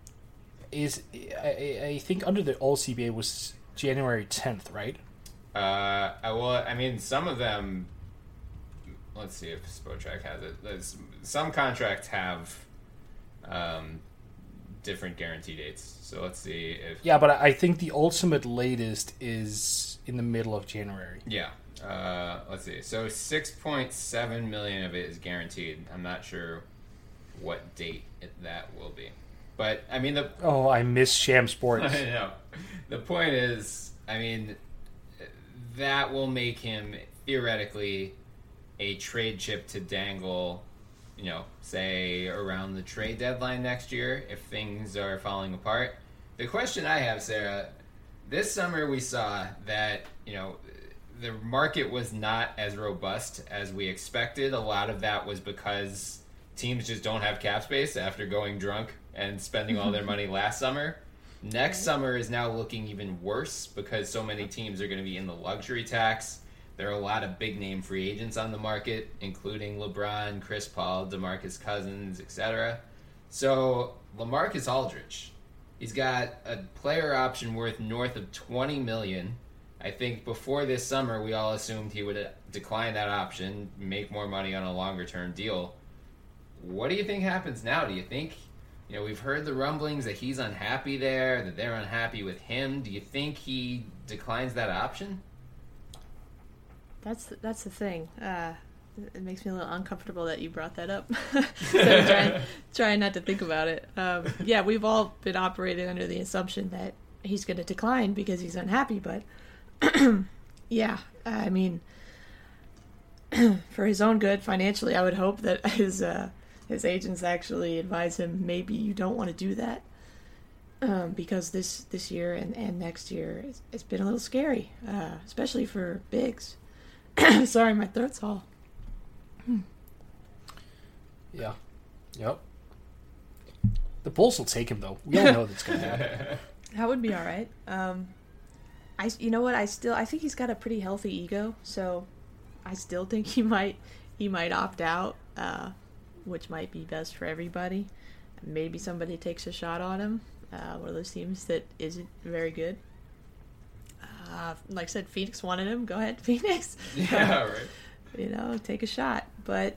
Is I, I think under the old C B A was January tenth, right? Uh, I, well, I mean, some of them. Let's see if Spotrac has it. There's, some contracts have um, different guarantee dates. So let's see if. Yeah, but I think the ultimate latest is in the middle of January. Yeah. Uh, let's see. So six point seven million of it is guaranteed. I'm not sure what date it, that will be. But, I mean, the... Oh, I miss Sham Sports. I know. The point is, I mean, that will make him, theoretically, a trade chip to dangle, you know, say, around the trade deadline next year, if things are falling apart. The question I have, Sarah, this summer we saw that, you know, the market was not as robust as we expected. A lot of that was because teams just don't have cap space after going drunk and spending all their money last summer. Next right. summer is now looking even worse because so many teams are going to be in the luxury tax. There are a lot of big-name free agents on the market, including LeBron, Chris Paul, DeMarcus Cousins, et cetera. So LaMarcus Aldridge, he's got a player option worth north of twenty million dollars. I think before this summer, we all assumed he would decline that option, make more money on a longer-term deal. What do you think happens now? Do you think, you know, we've heard the rumblings that he's unhappy there, that they're unhappy with him. Do you think he declines that option? That's the, that's the thing. Uh, it makes me a little uncomfortable that you brought that up. So I'm trying, trying not to think about it. Um, yeah, we've all been operating under the assumption that he's going to decline because he's unhappy, but yeah, I mean, for his own good financially, I would hope that his uh, his agents actually advise him, maybe you don't want to do that, um, because this, this year and, and next year it's, it's been a little scary, uh, especially for bigs. Sorry, my throat's all. Yeah. Yep. The Bulls will take him, though. We all know that's going to happen. That would be all right. Um, I, you know what? I still, I think he's got a pretty healthy ego, so I still think he might, he might opt out, uh, which might be best for everybody. Maybe somebody takes a shot on him. Uh, one of those teams that isn't very good. Uh, like I said, Phoenix wanted him. Go ahead, Phoenix. Yeah, right. You know, take a shot. But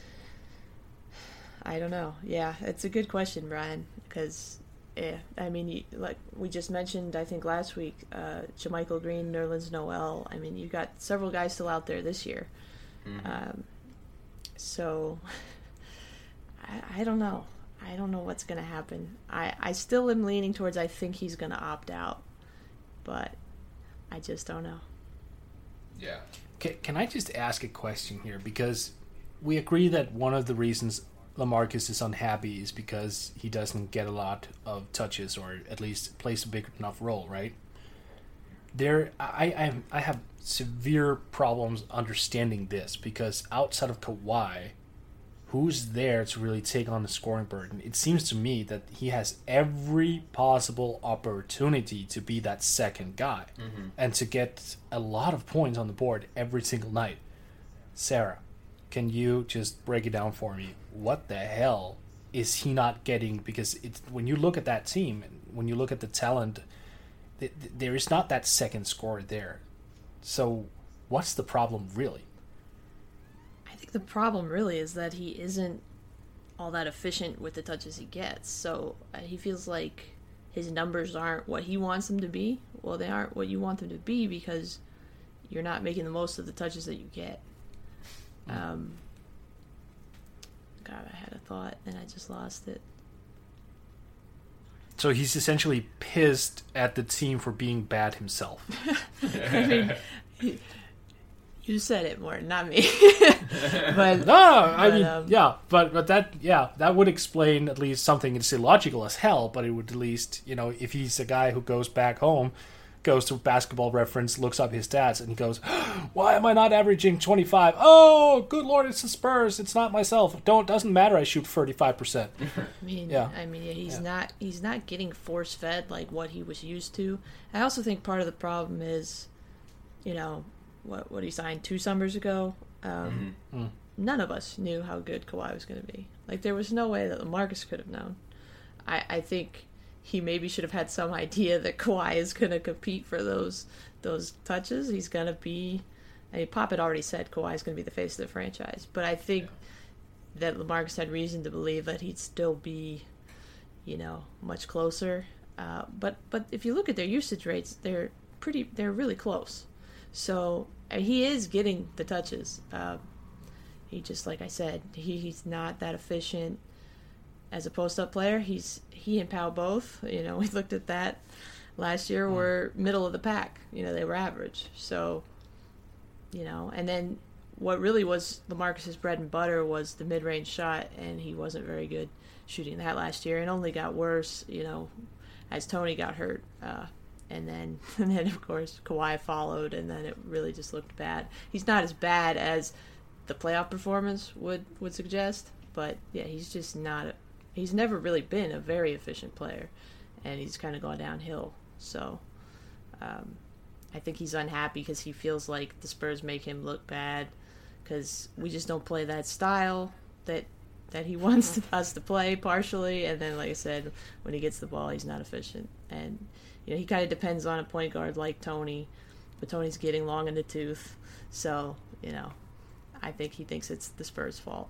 I don't know. Yeah, it's a good question, Brian, because, yeah, I mean, you, like we just mentioned, I think last week, uh, JaMychal Green, Nerlens Noel. I mean, you got several guys still out there this year. Mm-hmm. Um, so I, I don't know. I don't know what's going to happen. I, I still am leaning towards I think he's going to opt out, but I just don't know. Yeah. Can, can I just ask a question here? Because we agree that one of the reasons LaMarcus is unhappy is because he doesn't get a lot of touches, or at least plays a big enough role, right? There, I, I, I have severe problems understanding this, because outside of Kawhi, who's there to really take on the scoring burden? It seems to me that he has every possible opportunity to be that second guy, mm-hmm. and to get a lot of points on the board every single night. Sarah, can you just break it down for me? What the hell is he not getting? Because it's, when you look at that team, when you look at the talent, th- th- there is not that second scorer there. So what's the problem really? I think the problem really is that he isn't all that efficient with the touches he gets. So uh, he feels like his numbers aren't what he wants them to be. Well, they aren't what you want them to be because you're not making the most of the touches that you get. Um, God, I had a thought and I just lost it. So he's essentially pissed at the team for being bad himself. I mean, he, you said it more, not me. but No, I but, mean, um, yeah, but but that, yeah, that would explain at least something that's illogical as hell. But it would at least, you know, if he's a guy who goes back home, goes to Basketball Reference, looks up his stats, and he goes, "Why am I not averaging twenty-five? Oh, good lord, it's the Spurs. It's not myself. Don't doesn't matter. I shoot thirty-five percent." I mean, Yeah. I mean, he's Yeah. not he's not getting force fed like what he was used to. I also think part of the problem is, you know, what what he signed two summers ago. Um, Mm-hmm. None of us knew how good Kawhi was going to be. Like there was no way that LaMarcus could have known. I I think he maybe should have had some idea that Kawhi is going to compete for those those touches. He's going to be. I mean, Pop had already said Kawhi is going to be the face of the franchise, but I think that LaMarcus had reason to believe that he'd still be, you know, much closer. Uh, but but if you look at their usage rates, they're pretty. They're really close. So uh, he is getting the touches. Uh, he just, like I said, he, he's not that efficient as a post-up player. He's he and Powell both. You know, we looked at that last year. Were middle of the pack. You know, they were average. So, you know, and then what really was LaMarcus's bread and butter was the mid-range shot, and he wasn't very good shooting that last year, and only got worse, you know, as Tony got hurt. Uh, and then, and then of course, Kawhi followed, and then it really just looked bad. He's not as bad as the playoff performance would, would suggest, but yeah, he's just not. A, he's never really been a very efficient player, and he's kind of gone downhill. So, um, I think he's unhappy because he feels like the Spurs make him look bad because we just don't play that style that that he wants us to play partially. And then, like I said, when he gets the ball, he's not efficient. And you know, he kind of depends on a point guard like Tony, but Tony's getting long in the tooth. So, you know, I think he thinks it's the Spurs' fault.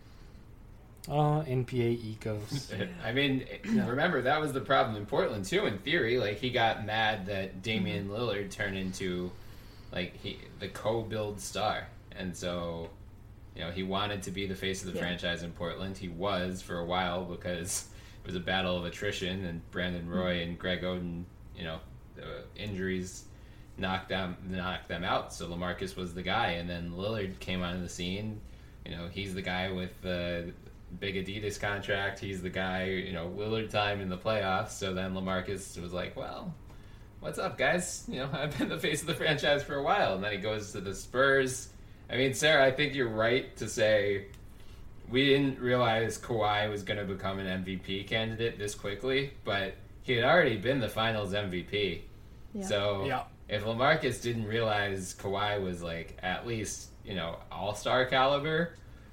Oh, N B A egos. I mean, remember, that was the problem in Portland, too, in theory. Like, he got mad that Damian Lillard turned into, like, he the co-build star. And so, you know, he wanted to be the face of the Yeah. franchise in Portland. He was for a while because it was a battle of attrition, and Brandon Roy and Greg Oden, you know, the injuries knocked them, knocked them out. So LaMarcus was the guy. And then Lillard came onto the scene. You know, he's the guy with the big Adidas contract. He's the guy, you know, Lillard time in the playoffs. So then LaMarcus was like, well, what's up, guys? You know, I've been the face of the franchise for a while. And then he goes to the Spurs. I mean, Sarah, I think you're right to say we didn't realize Kawhi was going to become an M V P candidate this quickly, but he had already been the finals M V P. Yeah. So Yeah. if LaMarcus didn't realize Kawhi was, like, at least, you know, all-star caliber,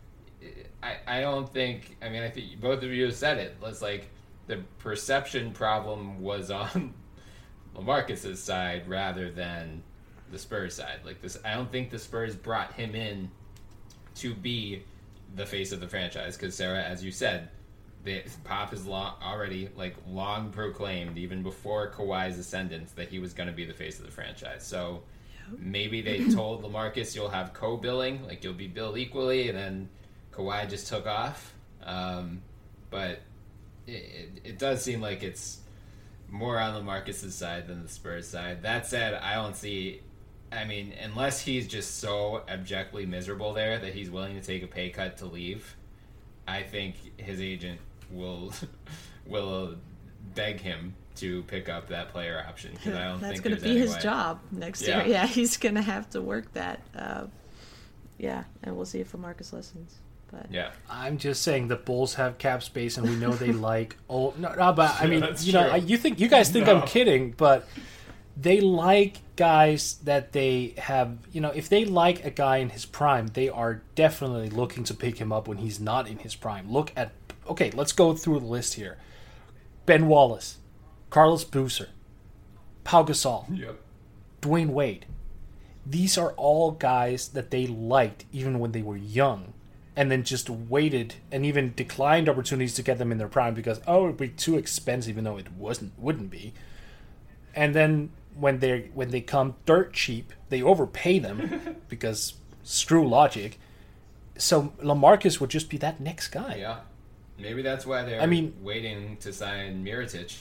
I, I don't think, I mean, I think both of you have said it. It's like the perception problem was on LaMarcus's side rather than the Spurs side. Like this, I don't think the Spurs brought him in to be the face of the franchise because, Sarah, as you said, the Pop is long, already like long proclaimed, even before Kawhi's ascendance, that he was going to be the face of the franchise. So maybe they told LaMarcus, you'll have co-billing, like you'll be billed equally, and then Kawhi just took off. Um, but it, it, it does seem like it's more on LaMarcus's side than the Spurs side. That said, I don't see, I mean, unless he's just so abjectly miserable there that he's willing to take a pay cut to leave, I think his agent will will beg him to pick up that player option because I don't That's think going to there's be any his way. job next Yeah. year. Yeah, he's going to have to work that. Uh, yeah, and we'll see if LaMarcus listens. But Yeah. I'm just saying the Bulls have cap space, and we know they like old. No, no but I Yeah, mean, that's you know, true. I, you think you guys think No. I'm kidding, but they like guys that they have, you know, if they like a guy in his prime, they are definitely looking to pick him up when he's not in his prime. Look at, okay, let's go through the list here. Ben Wallace, Carlos Boozer, Pau Gasol, Yep. Dwayne Wade. These are all guys that they liked even when they were young, and then just waited and even declined opportunities to get them in their prime because, oh, it would be too expensive, even though it wasn't, wouldn't be. And then when they when they come dirt cheap, they overpay them because screw logic. So LaMarcus would just be that next guy. Yeah. Maybe that's why they're I mean, waiting to sign Mirotic.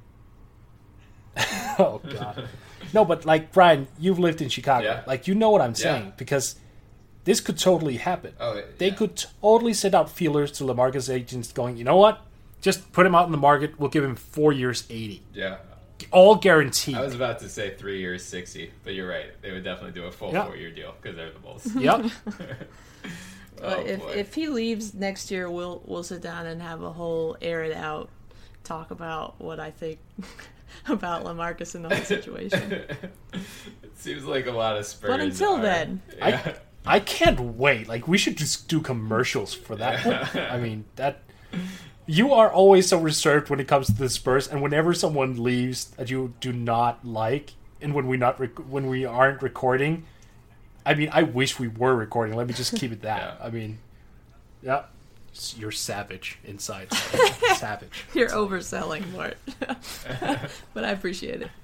Oh god. No, but like Brian, you've lived in Chicago. Yeah. Like you know what I'm saying Yeah. because this could totally happen. Oh, it- they yeah. could totally set out feelers to LaMarcus agents going, you know what? Just put him out in the market. We'll give him four years, eighty, Yeah. all guaranteed. I was about to say three years, sixty, but you're right. They would definitely do a full Yeah. four-year deal because they're the Bulls. Yep. Oh, if boy. if he leaves next year, we'll we'll sit down and have a whole air it out talk about what I think about LaMarcus and the whole situation. It seems like a lot of Spurs. But until are- then. yeah. I can't wait. Like we should just do commercials for that. I mean that. You are always so reserved when it comes to the Spurs, and whenever someone leaves that you do not like, and when we not rec- when we aren't recording, I mean, I wish we were recording. Let me just keep it that. Yeah. I mean, yeah, you're savage inside, savage. You're overselling, Mort. But I appreciate it.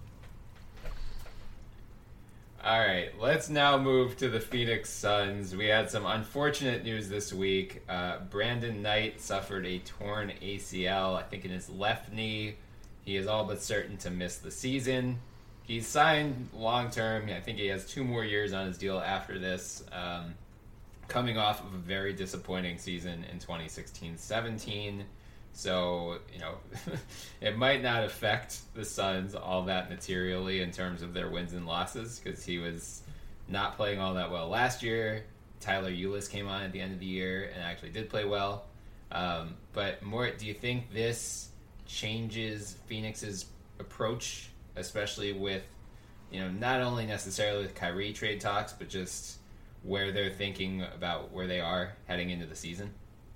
All right, let's now move to the Phoenix Suns. We had some unfortunate news this week. Uh, Brandon Knight suffered a torn A C L, I think in his left knee. He is all but certain to miss the season. He's signed long-term. I think he has two more years on his deal after this, um, coming off of a very disappointing season in twenty sixteen seventeen. So, you know, it might not affect the Suns all that materially in terms of their wins and losses because he was not playing all that well last year. Tyler Ulis came on at the end of the year and actually did play well. Um, but more, do you think this changes Phoenix's approach, especially with, you know, not only necessarily with Kyrie trade talks, but just where they're thinking about where they are heading into the season?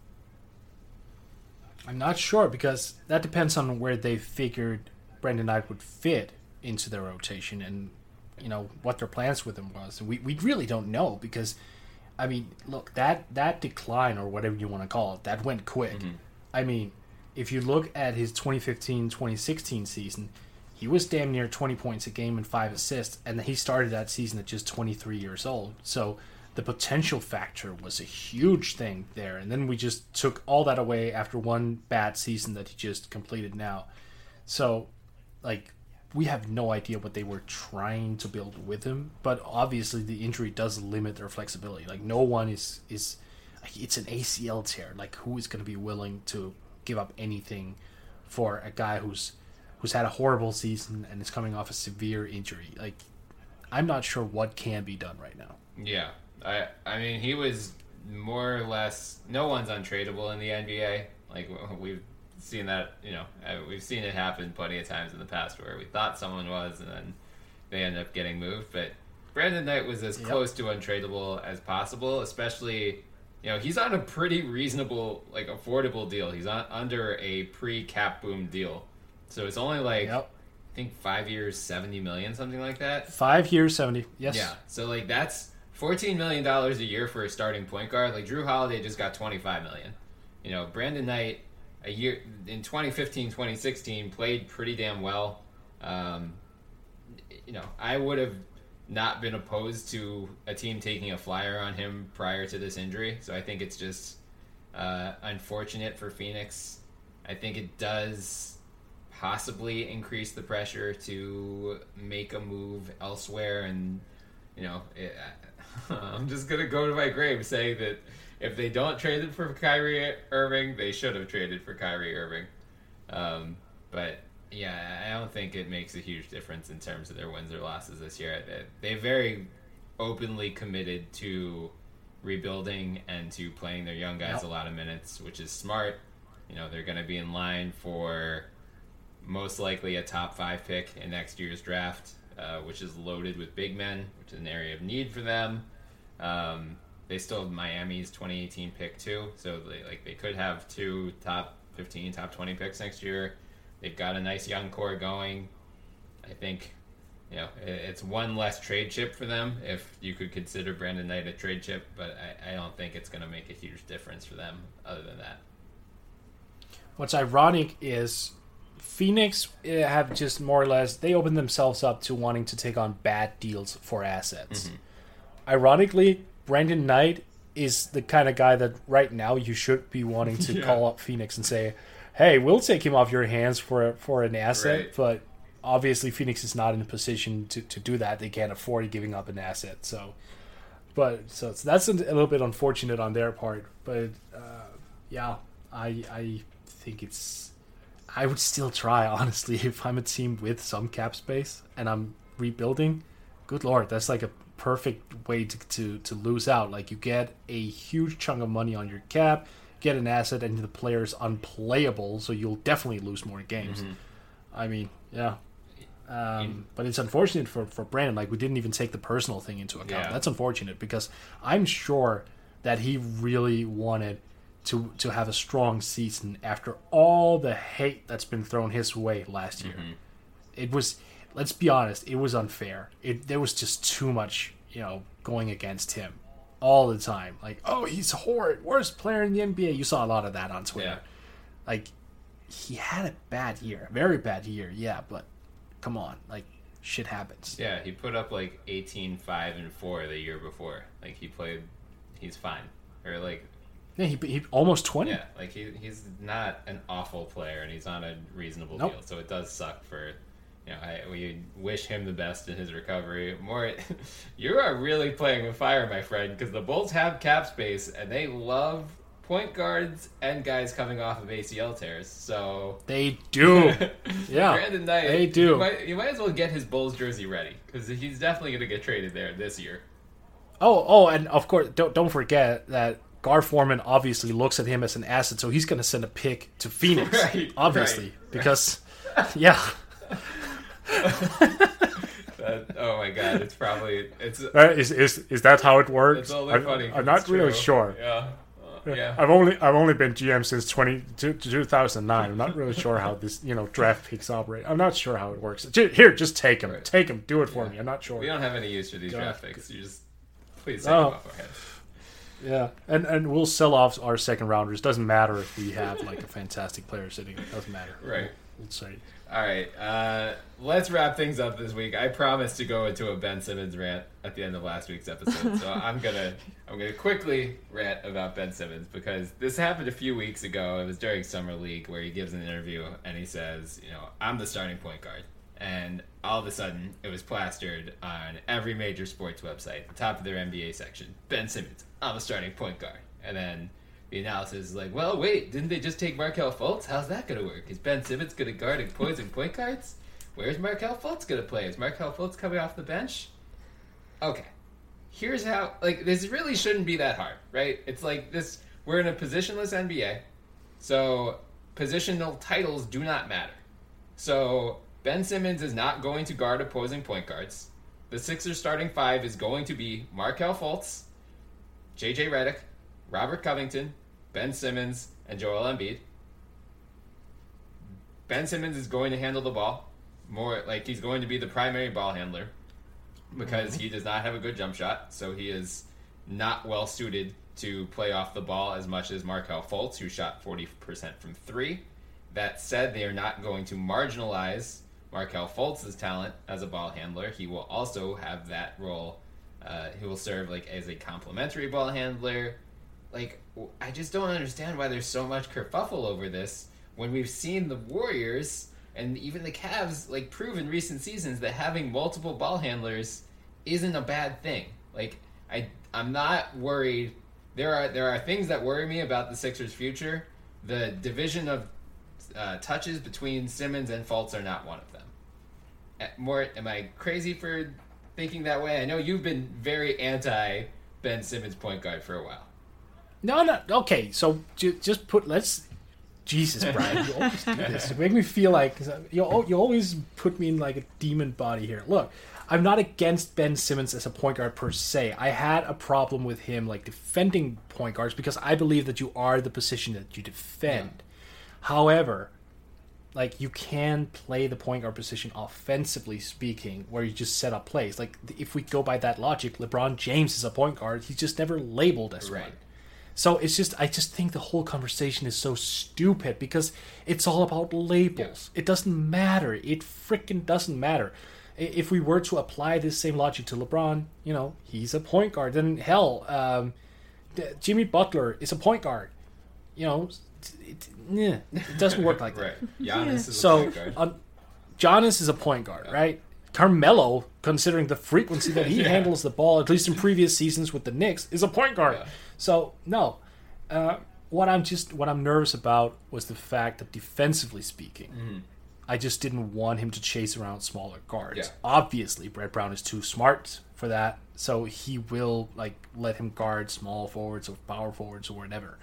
I'm not sure because that depends on where they figured Brandon Knight would fit into their rotation and, you know, what their plans with him was. We we really don't know because, I mean, look, that, that decline or whatever you want to call it, that went quick. Mm-hmm. I mean, if you look at his twenty fifteen twenty sixteen season, he was damn near twenty points a game and five assists, and he started that season at just twenty-three years old. So the potential factor was a huge thing there. And then we just took all that away after one bad season that he just completed now. So, like, we have no idea what they were trying to build with him. But obviously the injury does limit their flexibility. Like, no one is... is it's an A C L tear. Like, who is going to be willing to give up anything for a guy who's who's had a horrible season and is coming off a severe injury? Like, I'm not sure what can be done right now. Yeah. I I mean, he was more or less... No one's untradeable in the N B A. Like, we've seen that, you know, we've seen it happen plenty of times in the past where we thought someone was and then they end up getting moved. But Brandon Knight was as Yep. close to untradeable as possible, especially... You know, he's on a pretty reasonable, like, affordable deal. He's on under a pre-cap boom deal. So it's only like, Yep. I think five years, seventy million, something like that. Five years, seventy. Yes. Yeah. So, like, that's fourteen million dollars a year for a starting point guard. Like, Drew Holiday just got twenty-five million dollars. You know, Brandon Knight, a year in twenty fifteen twenty sixteen, played pretty damn well. Um, you know, I would have not been opposed to a team taking a flyer on him prior to this injury. So I think it's just uh, unfortunate for Phoenix. I think it does possibly increase the pressure to make a move elsewhere. And, you know, it, I'm just going to go to my grave saying that if they don't trade it for Kyrie Irving, they should have traded for Kyrie Irving. Um, but... Yeah, I don't think it makes a huge difference in terms of their wins or losses this year. They very openly committed to rebuilding and to playing their young guys Yep. a lot of minutes, which is smart. You know, they're going to be in line for most likely a top five pick in next year's draft, uh, which is loaded with big men, which is an area of need for them. Um, they still have Miami's twenty eighteen pick too, so they, like they could have two top fifteen, top twenty picks next year. They've got a nice young core going. I think, you know, it's one less trade chip for them if you could consider Brandon Knight a trade chip, but I, I don't think it's going to make a huge difference for them other than that. What's ironic is Phoenix have just more or less, they opened themselves up to wanting to take on bad deals for assets. Mm-hmm. Ironically, Brandon Knight is the kind of guy that right now you should be wanting to yeah. call up Phoenix and say, hey, we'll take him off your hands for for an asset, right. but obviously Phoenix is not in a position to, to do that. They can't afford giving up an asset. So, but so it's, that's a, a little bit unfortunate on their part. But uh, yeah, I I think it's I would still try, honestly, if I'm a team with some cap space and I'm rebuilding. Good Lord, that's like a perfect way to, to, to lose out. Like, you get a huge chunk of money on your cap, get an asset, and the player's unplayable, so you'll definitely lose more games. Mm-hmm. I mean, yeah. Um, but it's unfortunate for, for Brandon. Like, we didn't even take the personal thing into account. Yeah. That's unfortunate because I'm sure that he really wanted to to have a strong season after all the hate that's been thrown his way last year. Mm-hmm. It was, let's be honest, it was unfair. It there was just too much, you know, going against him all the time. Like, oh, he's horrid, worst player in the N B A. You saw a lot of that on Twitter. Yeah. Like, he had a bad year, very bad year, yeah, but come on, like, shit happens. Yeah, he put up like eighteen, five, and four the year before. Like, he played, he's fine. Or like, yeah, he, he almost twenty. Yeah, like he he's not an awful player, and he's on a reasonable nope. deal. So it does suck for, you know, I, we wish him the best in his recovery. More, you are really playing with fire, my friend, because the Bulls have cap space, and they love point guards and guys coming off of A C L tears. So they do. Yeah, Brandon Knight, they do. You might, you might as well get his Bulls jersey ready because he's definitely going to get traded there this year. Oh, oh, and of course, don't don't forget that Gar Forman obviously looks at him as an asset, so he's going to send a pick to Phoenix, right, obviously, right, because, right. yeah. that, oh my God, it's probably it's. Uh, is is is that how it works? It's only I'm, funny. I'm not really true. sure. Yeah. Uh, yeah. I've only I've only been G M since twenty, two thousand nine. I'm not really sure how this, you know, draft picks operate. I'm not sure how it works. Here, just take him. Right. Take him. Do it for yeah. me. I'm not sure. We don't have any use for these God. draft picks. You just please take oh. them off our head. Yeah, and and we'll sell off our second rounders. Doesn't matter if we have like a fantastic player sitting. It doesn't matter. Right. We'll say. All right. Uh, let's wrap things up this week. I promised to go into a Ben Simmons rant at the end of last week's episode, so I'm gonna I'm gonna quickly rant about Ben Simmons because this happened a few weeks ago. It was during Summer League where he gives an interview and he says, you know, I'm the starting point guard. And all of a sudden, it was plastered on every major sports website, the top of their N B A section. Ben Simmons, I'm a starting point guard. And then the analysis is like, well, wait, didn't they just take Markelle Fultz? How's that going to work? Is Ben Simmons going to guard opposing point guards? Where's Markelle Fultz going to play? Is Markelle Fultz coming off the bench? Okay. Here's how, like, this really shouldn't be that hard, right? It's like this, we're in a positionless N B A, so positional titles do not matter. So Ben Simmons is not going to guard opposing point guards. The Sixers starting five is going to be Markelle Fultz, J J Redick, Robert Covington, Ben Simmons, and Joel Embiid. Ben Simmons is going to handle the ball more, like he's going to be the primary ball handler because mm-hmm. he does not have a good jump shot, so he is not well suited to play off the ball as much as Markelle Fultz, who shot forty percent from three. That said, they are not going to marginalize Markelle Fultz's talent as a ball handler. He will also have that role. Uh, he will serve like as a complementary ball handler. Like, I just don't understand why there's so much kerfuffle over this when we've seen the Warriors and even the Cavs like prove in recent seasons that having multiple ball handlers isn't a bad thing. Like, I I'm not worried. There are there are things that worry me about the Sixers' future. The division of uh, touches between Simmons and Fultz are not one of them. More, am I crazy for thinking that way? I know you've been very anti Ben Simmons point guard for a while. No, no. Okay, so ju- just put let's Jesus, Brian, you always do this. You make me feel like you you always put me in like a demon body here. Look, I'm not against Ben Simmons as a point guard per se. I had a problem with him like defending point guards because I believe that you are the position that you defend. Yeah. However, like you can play the point guard position offensively speaking, where you just set up plays. Like if we go by that logic, LeBron James is a point guard. He's just never labeled as right. one. So it's just, I just think the whole conversation is so stupid because it's all about labels. Yeah. It doesn't matter. It freaking doesn't matter. If we were to apply this same logic to LeBron, you know, he's a point guard. Then hell, um, Jimmy Butler is a point guard. You know, it, it, it doesn't work like that. Right. Giannis yeah. is a so, point guard. Um, Giannis is a point guard, yeah. right? Carmelo, considering the frequency that he yeah. handles the ball, at least in previous seasons with the Knicks, is a point guard. Yeah. So no, uh, what I'm just what I'm nervous about was the fact that defensively speaking, mm-hmm. I just didn't want him to chase around smaller guards. Yeah. Obviously, Brett Brown is too smart for that, so he will like let him guard small forwards or power forwards or whatever.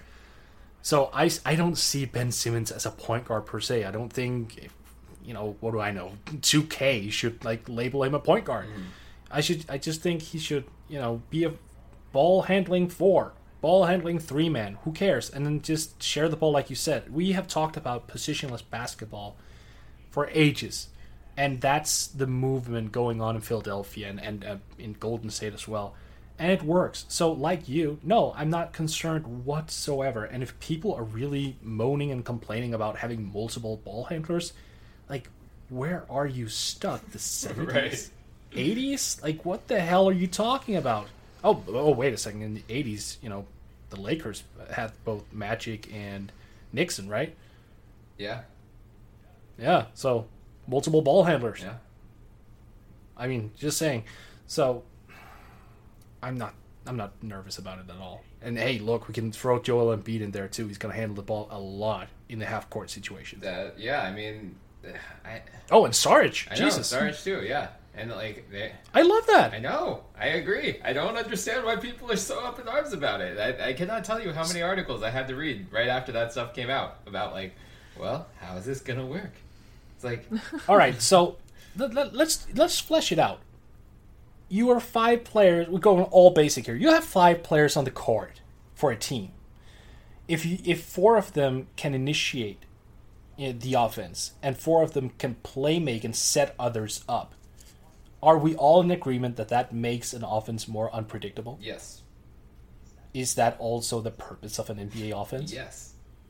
So I, I don't see Ben Simmons as a point guard per se. I don't think, if, you know, what do I know? two K should like label him a point guard. Mm-hmm. I should I just think he should, you know, be a ball handling four. Ball handling three man, who cares? And then just share the ball like you said. We have talked about positionless basketball for ages, and that's the movement going on in Philadelphia and, and uh, in Golden State as well. And it works. So like you, no, I'm not concerned whatsoever. And if people are really moaning and complaining about having multiple ball handlers, like, where are you stuck? The seventies? Right. eighties? Like, what the hell are you talking about? Oh, oh, wait a second. In the eighties, you know, the Lakers had both Magic and Nixon, right? Yeah. Yeah, so multiple ball handlers. Yeah. I mean, just saying. So I'm not I'm not nervous about it at all. And hey, look, we can throw Joel Embiid in there too. He's going to handle the ball a lot in the half court situations. That yeah, I mean, I Oh, and Sarge. I Jesus. know, Sarge too, yeah. And like they, I love that. I know. I agree. I don't understand why people are so up in arms about it. I, I cannot tell you how many articles I had to read right after that stuff came out about like, well, how is this gonna work? It's like, all right. So let, let, let's let's flesh it out. You are five players. We're going all basic here. You have five players on the court for a team. If you if four of them can initiate you know, the offense and four of them can play make and set others up. Are we all in agreement that that makes an offense more unpredictable? Yes. Is that also the purpose of an N B A offense? Yes.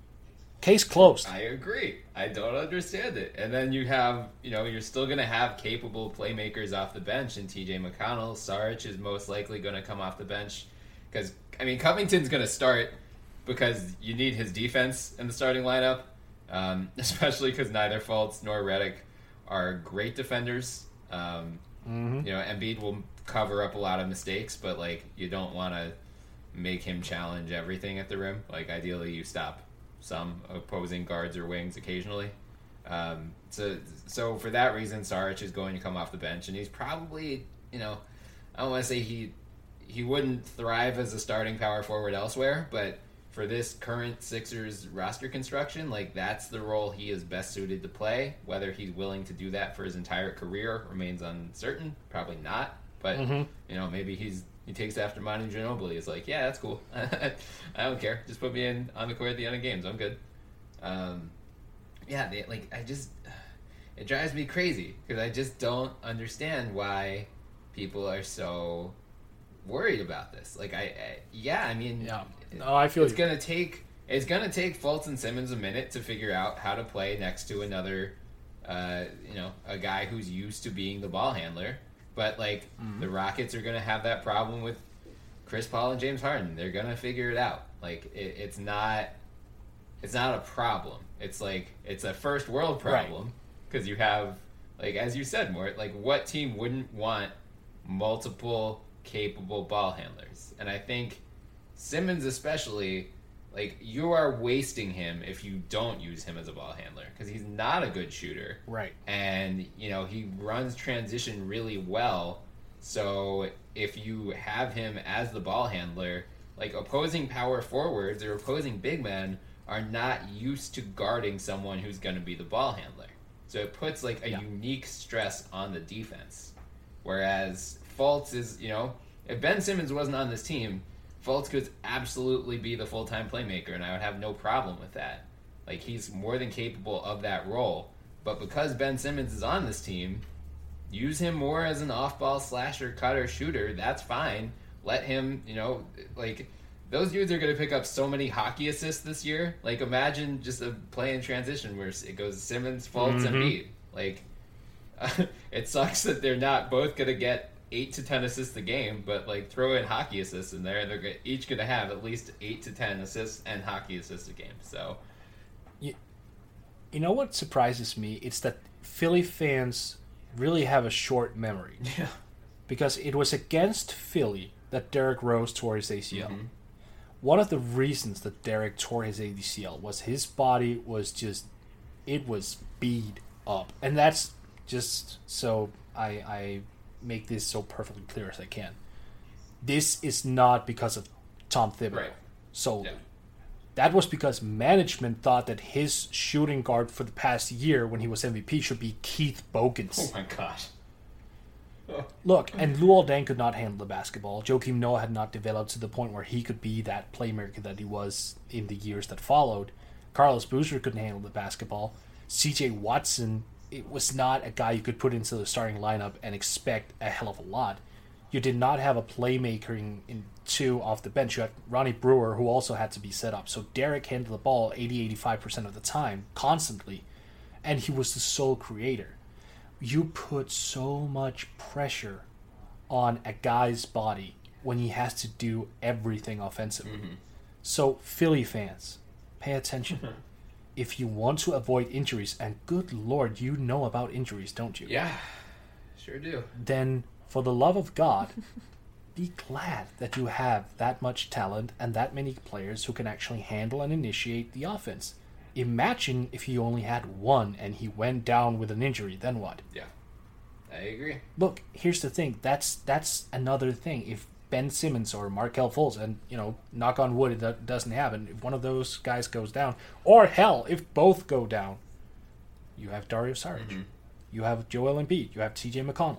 Case closed. I agree. I don't understand it. And then you have, you know, you're still going to have capable playmakers off the bench, and T J McConnell. Saric is most likely going to come off the bench because, I mean, Covington's going to start because you need his defense in the starting lineup, um, especially because neither Fultz nor Redick are great defenders. Um, mm-hmm. You know, Embiid will cover up a lot of mistakes, but, like, you don't want to make him challenge everything at the rim. Like, ideally, you stop some opposing guards or wings occasionally. Um, so, so for that reason, Saric is going to come off the bench, and he's probably, you know, I don't want to say he he wouldn't thrive as a starting power forward elsewhere, but for this current Sixers roster construction, like that's the role he is best suited to play. Whether he's willing to do that for his entire career remains uncertain. Probably not, but mm-hmm. you know, maybe he's he takes after Manu Ginobili. It's like, yeah, that's cool. I don't care. Just put me in on the court at the end of games. I'm good. Um, yeah, they, like I just it drives me crazy because I just don't understand why people are so worried about this. Like I, I yeah, I mean, yeah, no, I feel it's you. gonna take it's gonna take Fultz and Simmons a minute to figure out how to play next to another, uh, you know, a guy who's used to being the ball handler. But, like, mm-hmm. the Rockets are going to have that problem with Chris Paul and James Harden. They're going to figure it out. Like, it, it's not it's not a problem. It's, like, it's a first world problem. Because right. you have, like, as you said, Mort, like, what team wouldn't want multiple capable ball handlers? And I think Simmons especially, like, you are wasting him if you don't use him as a ball handler because he's not a good shooter. Right. And, you know, he runs transition really well. So if you have him as the ball handler, like opposing power forwards or opposing big men are not used to guarding someone who's going to be the ball handler. So it puts like a yeah. unique stress on the defense. Whereas Fultz is, you know, if Ben Simmons wasn't on this team, Fultz could absolutely be the full-time playmaker, and I would have no problem with that. Like, he's more than capable of that role. But because Ben Simmons is on this team, use him more as an off-ball slasher, cutter, shooter. That's fine. Let him, you know, like, those dudes are going to pick up so many hockey assists this year. Like, imagine just a play in transition where it goes Simmons, Fultz, mm-hmm. and Embiid. Like, uh, it sucks that they're not both going to get eight to ten assists a game, but, like, throw in hockey assists in there, and they're each going to have at least eight to ten assists and hockey assists a game. So, you, you know what surprises me? It's that Philly fans really have a short memory. Yeah. Because it was against Philly that Derrick Rose tore his A C L. Mm-hmm. One of the reasons that Derrick tore his A C L was his body was just, it was beat up. And that's just so I, I make this so perfectly clear as I can. This is not because of Tom Thibodeau right. solely. Yeah. That was because management thought that his shooting guard for the past year when he was M V P should be Keith Bogans. Oh my gosh. Oh. Look, and Luol Deng could not handle the basketball. Joakim Noah had not developed to the point where he could be that playmaker that he was in the years that followed. Carlos Boozer couldn't handle the basketball. C J Watson, it was not a guy you could put into the starting lineup and expect a hell of a lot. You did not have a playmaker in, in two off the bench. You had Ronnie Brewer, who also had to be set up. So Derek handled the ball eighty to eighty-five percent of the time, constantly. And he was the sole creator. You put so much pressure on a guy's body when he has to do everything offensively. Mm-hmm. So, Philly fans, pay attention. If you want to avoid injuries, and good Lord, you know about injuries, don't you? Yeah, sure do. Then, for the love of God, be glad that you have that much talent and that many players who can actually handle and initiate the offense. Imagine if he only had one and he went down with an injury, then what? Yeah, I agree. Look, here's the thing. That's that's another thing. If Ben Simmons or Markelle Fultz, and, you know, knock on wood, it doesn't happen. If one of those guys goes down, or hell, if both go down, you have Dario Saric. Mm-hmm. You have Joel Embiid. You have T J McConnell.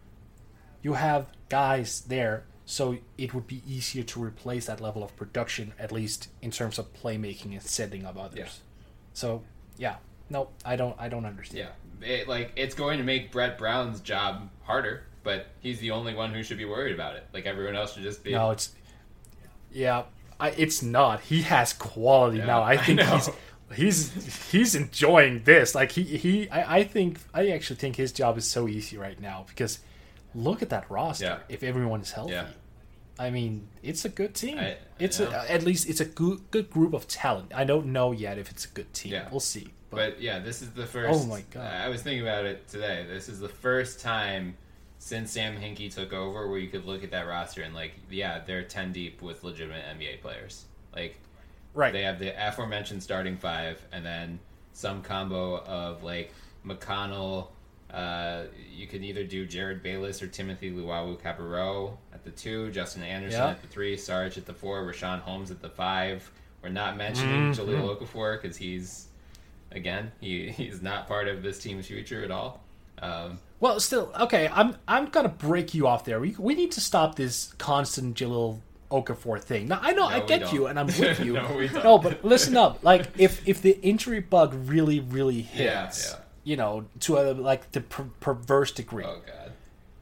You have guys there, so it would be easier to replace that level of production, at least in terms of playmaking and setting up others. Yeah. So, yeah. No, I don't I don't understand. Yeah. It, like, it's going to make Brett Brown's job harder, but he's the only one who should be worried about it. Like, everyone else should just be... No, it's... Yeah, I, it's not. He has quality yeah, now. I think I he's he's he's enjoying this. Like, he... he I, I think... I actually think his job is so easy right now, because look at that roster. Yeah. If everyone is healthy. Yeah. I mean, it's a good team. I, it's I a, at least it's a good good group of talent. I don't know yet if it's a good team. Yeah. We'll see. But, But, yeah, this is the first... Oh my God. I was thinking about it today. This is the first time since Sam Hinkie took over where you could look at that roster and, like, yeah, they're ten deep with legitimate N B A players. Like, right. they have the aforementioned starting five and then some combo of, like, McConnell... Uh, you could either do Jared Bayless or Timothy Luwawu-Cabarrot at the two, Justin Anderson yeah. at the three, Sarge at the four, Rashawn Holmes at the five. We're not mentioning mm-hmm. Jahlil Okafor because he's, again, he he's not part of this team's future at all. Um, well, still, okay, I'm I'm gonna break you off there. We we need to stop this constant Jahlil Okafor thing. Now, I know, No, I we get don't. you, and I'm with you. No, we don't. No, but listen up. Like, if if the injury bug really, really hits, Yeah, yeah. you know, to a, like, the per- perverse degree. oh, God.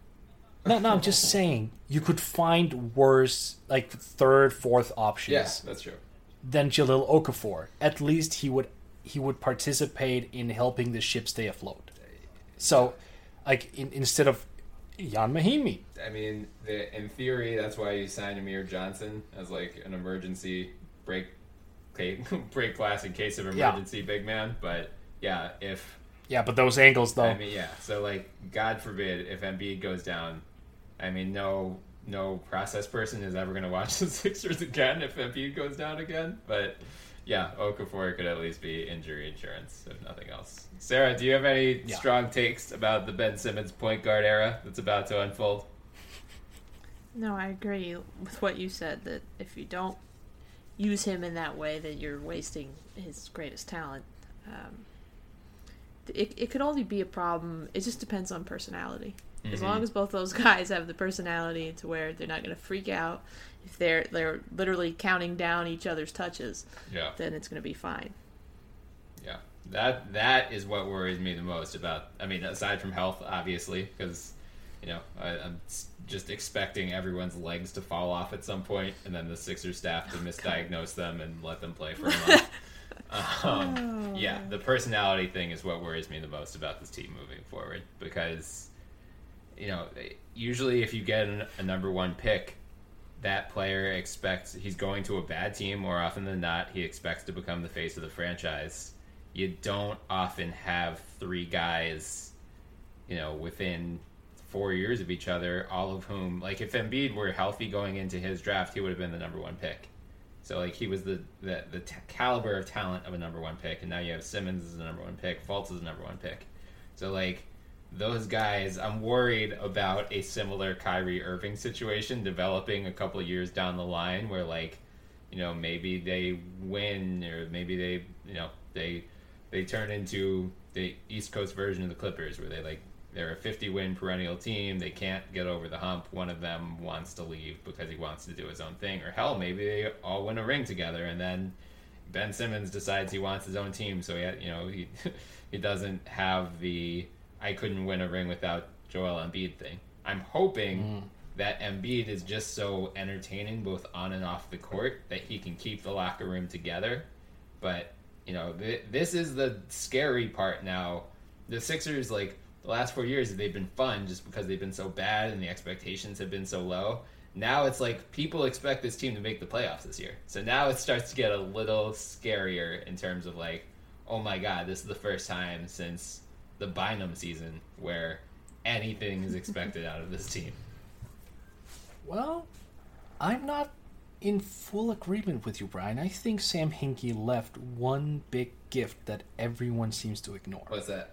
No, no, I'm just saying, you could find worse, like, third, fourth options Yeah, that's true. than Jahlil Okafor. At least he would he would participate in helping the ship stay afloat. So, like, in, instead of Jan Mahimi. I mean, the, in theory, that's why you signed Amir Johnson as, like, an emergency break break glass in case of emergency Yeah. big man. But, yeah, if... Yeah, but those angles, though. I mean, yeah. So, like, God forbid if Embiid goes down. I mean, no, no process person is ever going to watch the Sixers again if Embiid goes down again. But yeah, Okafor could at least be injury insurance, if nothing else. Sarah, do you have any yeah. strong takes about the Ben Simmons point guard era that's about to unfold? No, I agree with what you said, that if you don't use him in that way, then you're wasting his greatest talent. Um, it it could only be a problem. It just depends on personality. Mm-hmm. As long as both those guys have the personality to where they're not going to freak out if they're they're literally counting down each other's touches, yeah. then it's going to be fine. Yeah, that that is what worries me the most about. I mean, aside from health, obviously, because you know I, I'm just expecting everyone's legs to fall off at some point, and then the Sixers staff to misdiagnose them and let them play for a month. um, oh. Yeah, the personality thing is what worries me the most about this team moving forward, because you know usually if you get a number one pick, that player expects he's going to a bad team. More often than not, he expects to become the face of the franchise. You don't often have three guys, you know, within four years of each other, all of whom, like if Embiid were healthy going into his draft, he would have been the number one pick. So like he was the the, the t- caliber of talent of a number one pick, and now you have Simmons as the number one pick, Fultz as the number one pick. So like those guys, I'm worried about a similar Kyrie Irving situation developing a couple of years down the line, where like, you know, maybe they win, or maybe they, you know, they they turn into the East Coast version of the Clippers, where they like they're a fifty win perennial team. They can't get over the hump. One of them wants to leave because he wants to do his own thing, or hell, maybe they all win a ring together, and then Ben Simmons decides he wants his own team, so he, you know, he he doesn't have the I couldn't win a ring without Joel Embiid thing. I'm hoping mm. that Embiid is just so entertaining both on and off the court that he can keep the locker room together. But, you know, th- this is the scary part now. The Sixers, like, the last four years, they've been fun just because they've been so bad and the expectations have been so low. Now it's like people expect this team to make the playoffs this year. So now it starts to get a little scarier in terms of like, oh my God, this is the first time since the Bynum season where anything is expected out of this team. Well, I'm not in full agreement with you, Brian. I think Sam Hinkie left one big gift that everyone seems to ignore. What's that?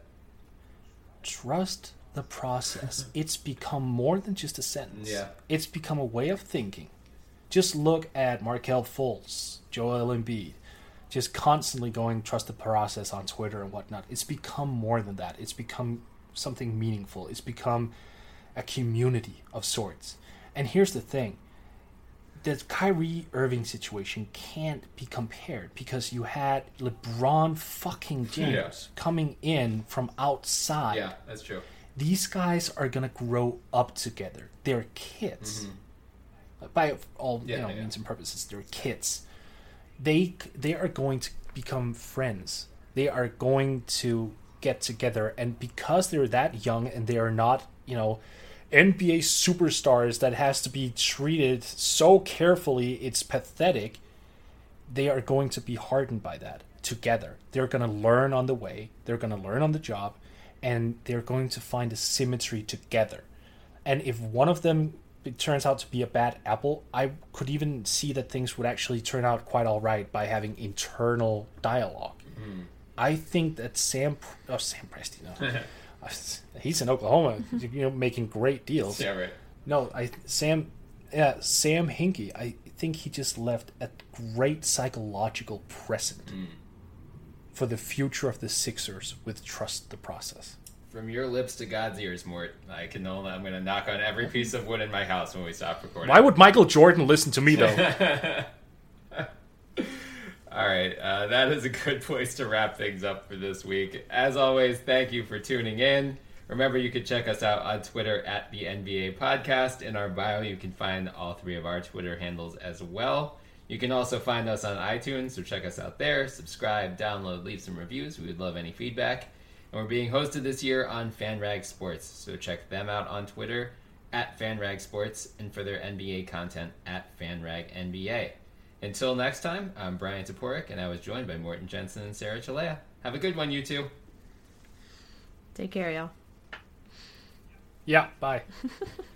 Trust the process. It's become more than just a sentence. Yeah. It's become a way of thinking. Just look at Markelle Fultz, Joel Embiid, just constantly going trust the process on Twitter and whatnot. It's become more than that. It's become something meaningful. It's become a community of sorts. And here's the thing. The Kyrie Irving situation can't be compared because you had LeBron fucking James yeah. coming in from outside. Yeah, that's true. These guys are going to grow up together. They're kids. Mm-hmm. By all yeah, you know, yeah. means and purposes, they're kids. They they are going to become friends. They are going to get together, and because they're that young and they are not, you know, N B A superstars that has to be treated so carefully, it's pathetic. They are going to be hardened by that together. They're going to learn on the way. They're going to learn on the job, and they're going to find a symmetry together. And if one of them it turns out to be a bad apple, I could even see that things would actually turn out quite all right by having internal dialogue. Mm. I think that Sam, oh Sam Presti, no, he's in Oklahoma, you know, making great deals. Yeah, right. No, I Sam, yeah, Sam Hinkie. I think he just left a great psychological precedent mm. for the future of the Sixers with trust the process. From your lips to God's ears, Mort. I can only, I'm going to knock on every piece of wood in my house when we stop recording. Why would Michael Jordan listen to me, though? All right. Uh, that is a good place to wrap things up for this week. As always, thank you for tuning in. Remember, you can check us out on Twitter at the N B A Podcast. In our bio, you can find all three of our Twitter handles as well. You can also find us on iTunes, so check us out there. Subscribe, download, leave some reviews. We would love any feedback. And we're being hosted this year on FanRag Sports, so check them out on Twitter at FanRag Sports and for their N B A content at FanRag N B A. Until next time, I'm Brian Toporek, and I was joined by Morten Jensen and Sarah Chalea. Have a good one, you two. Take care, y'all. Yeah, bye.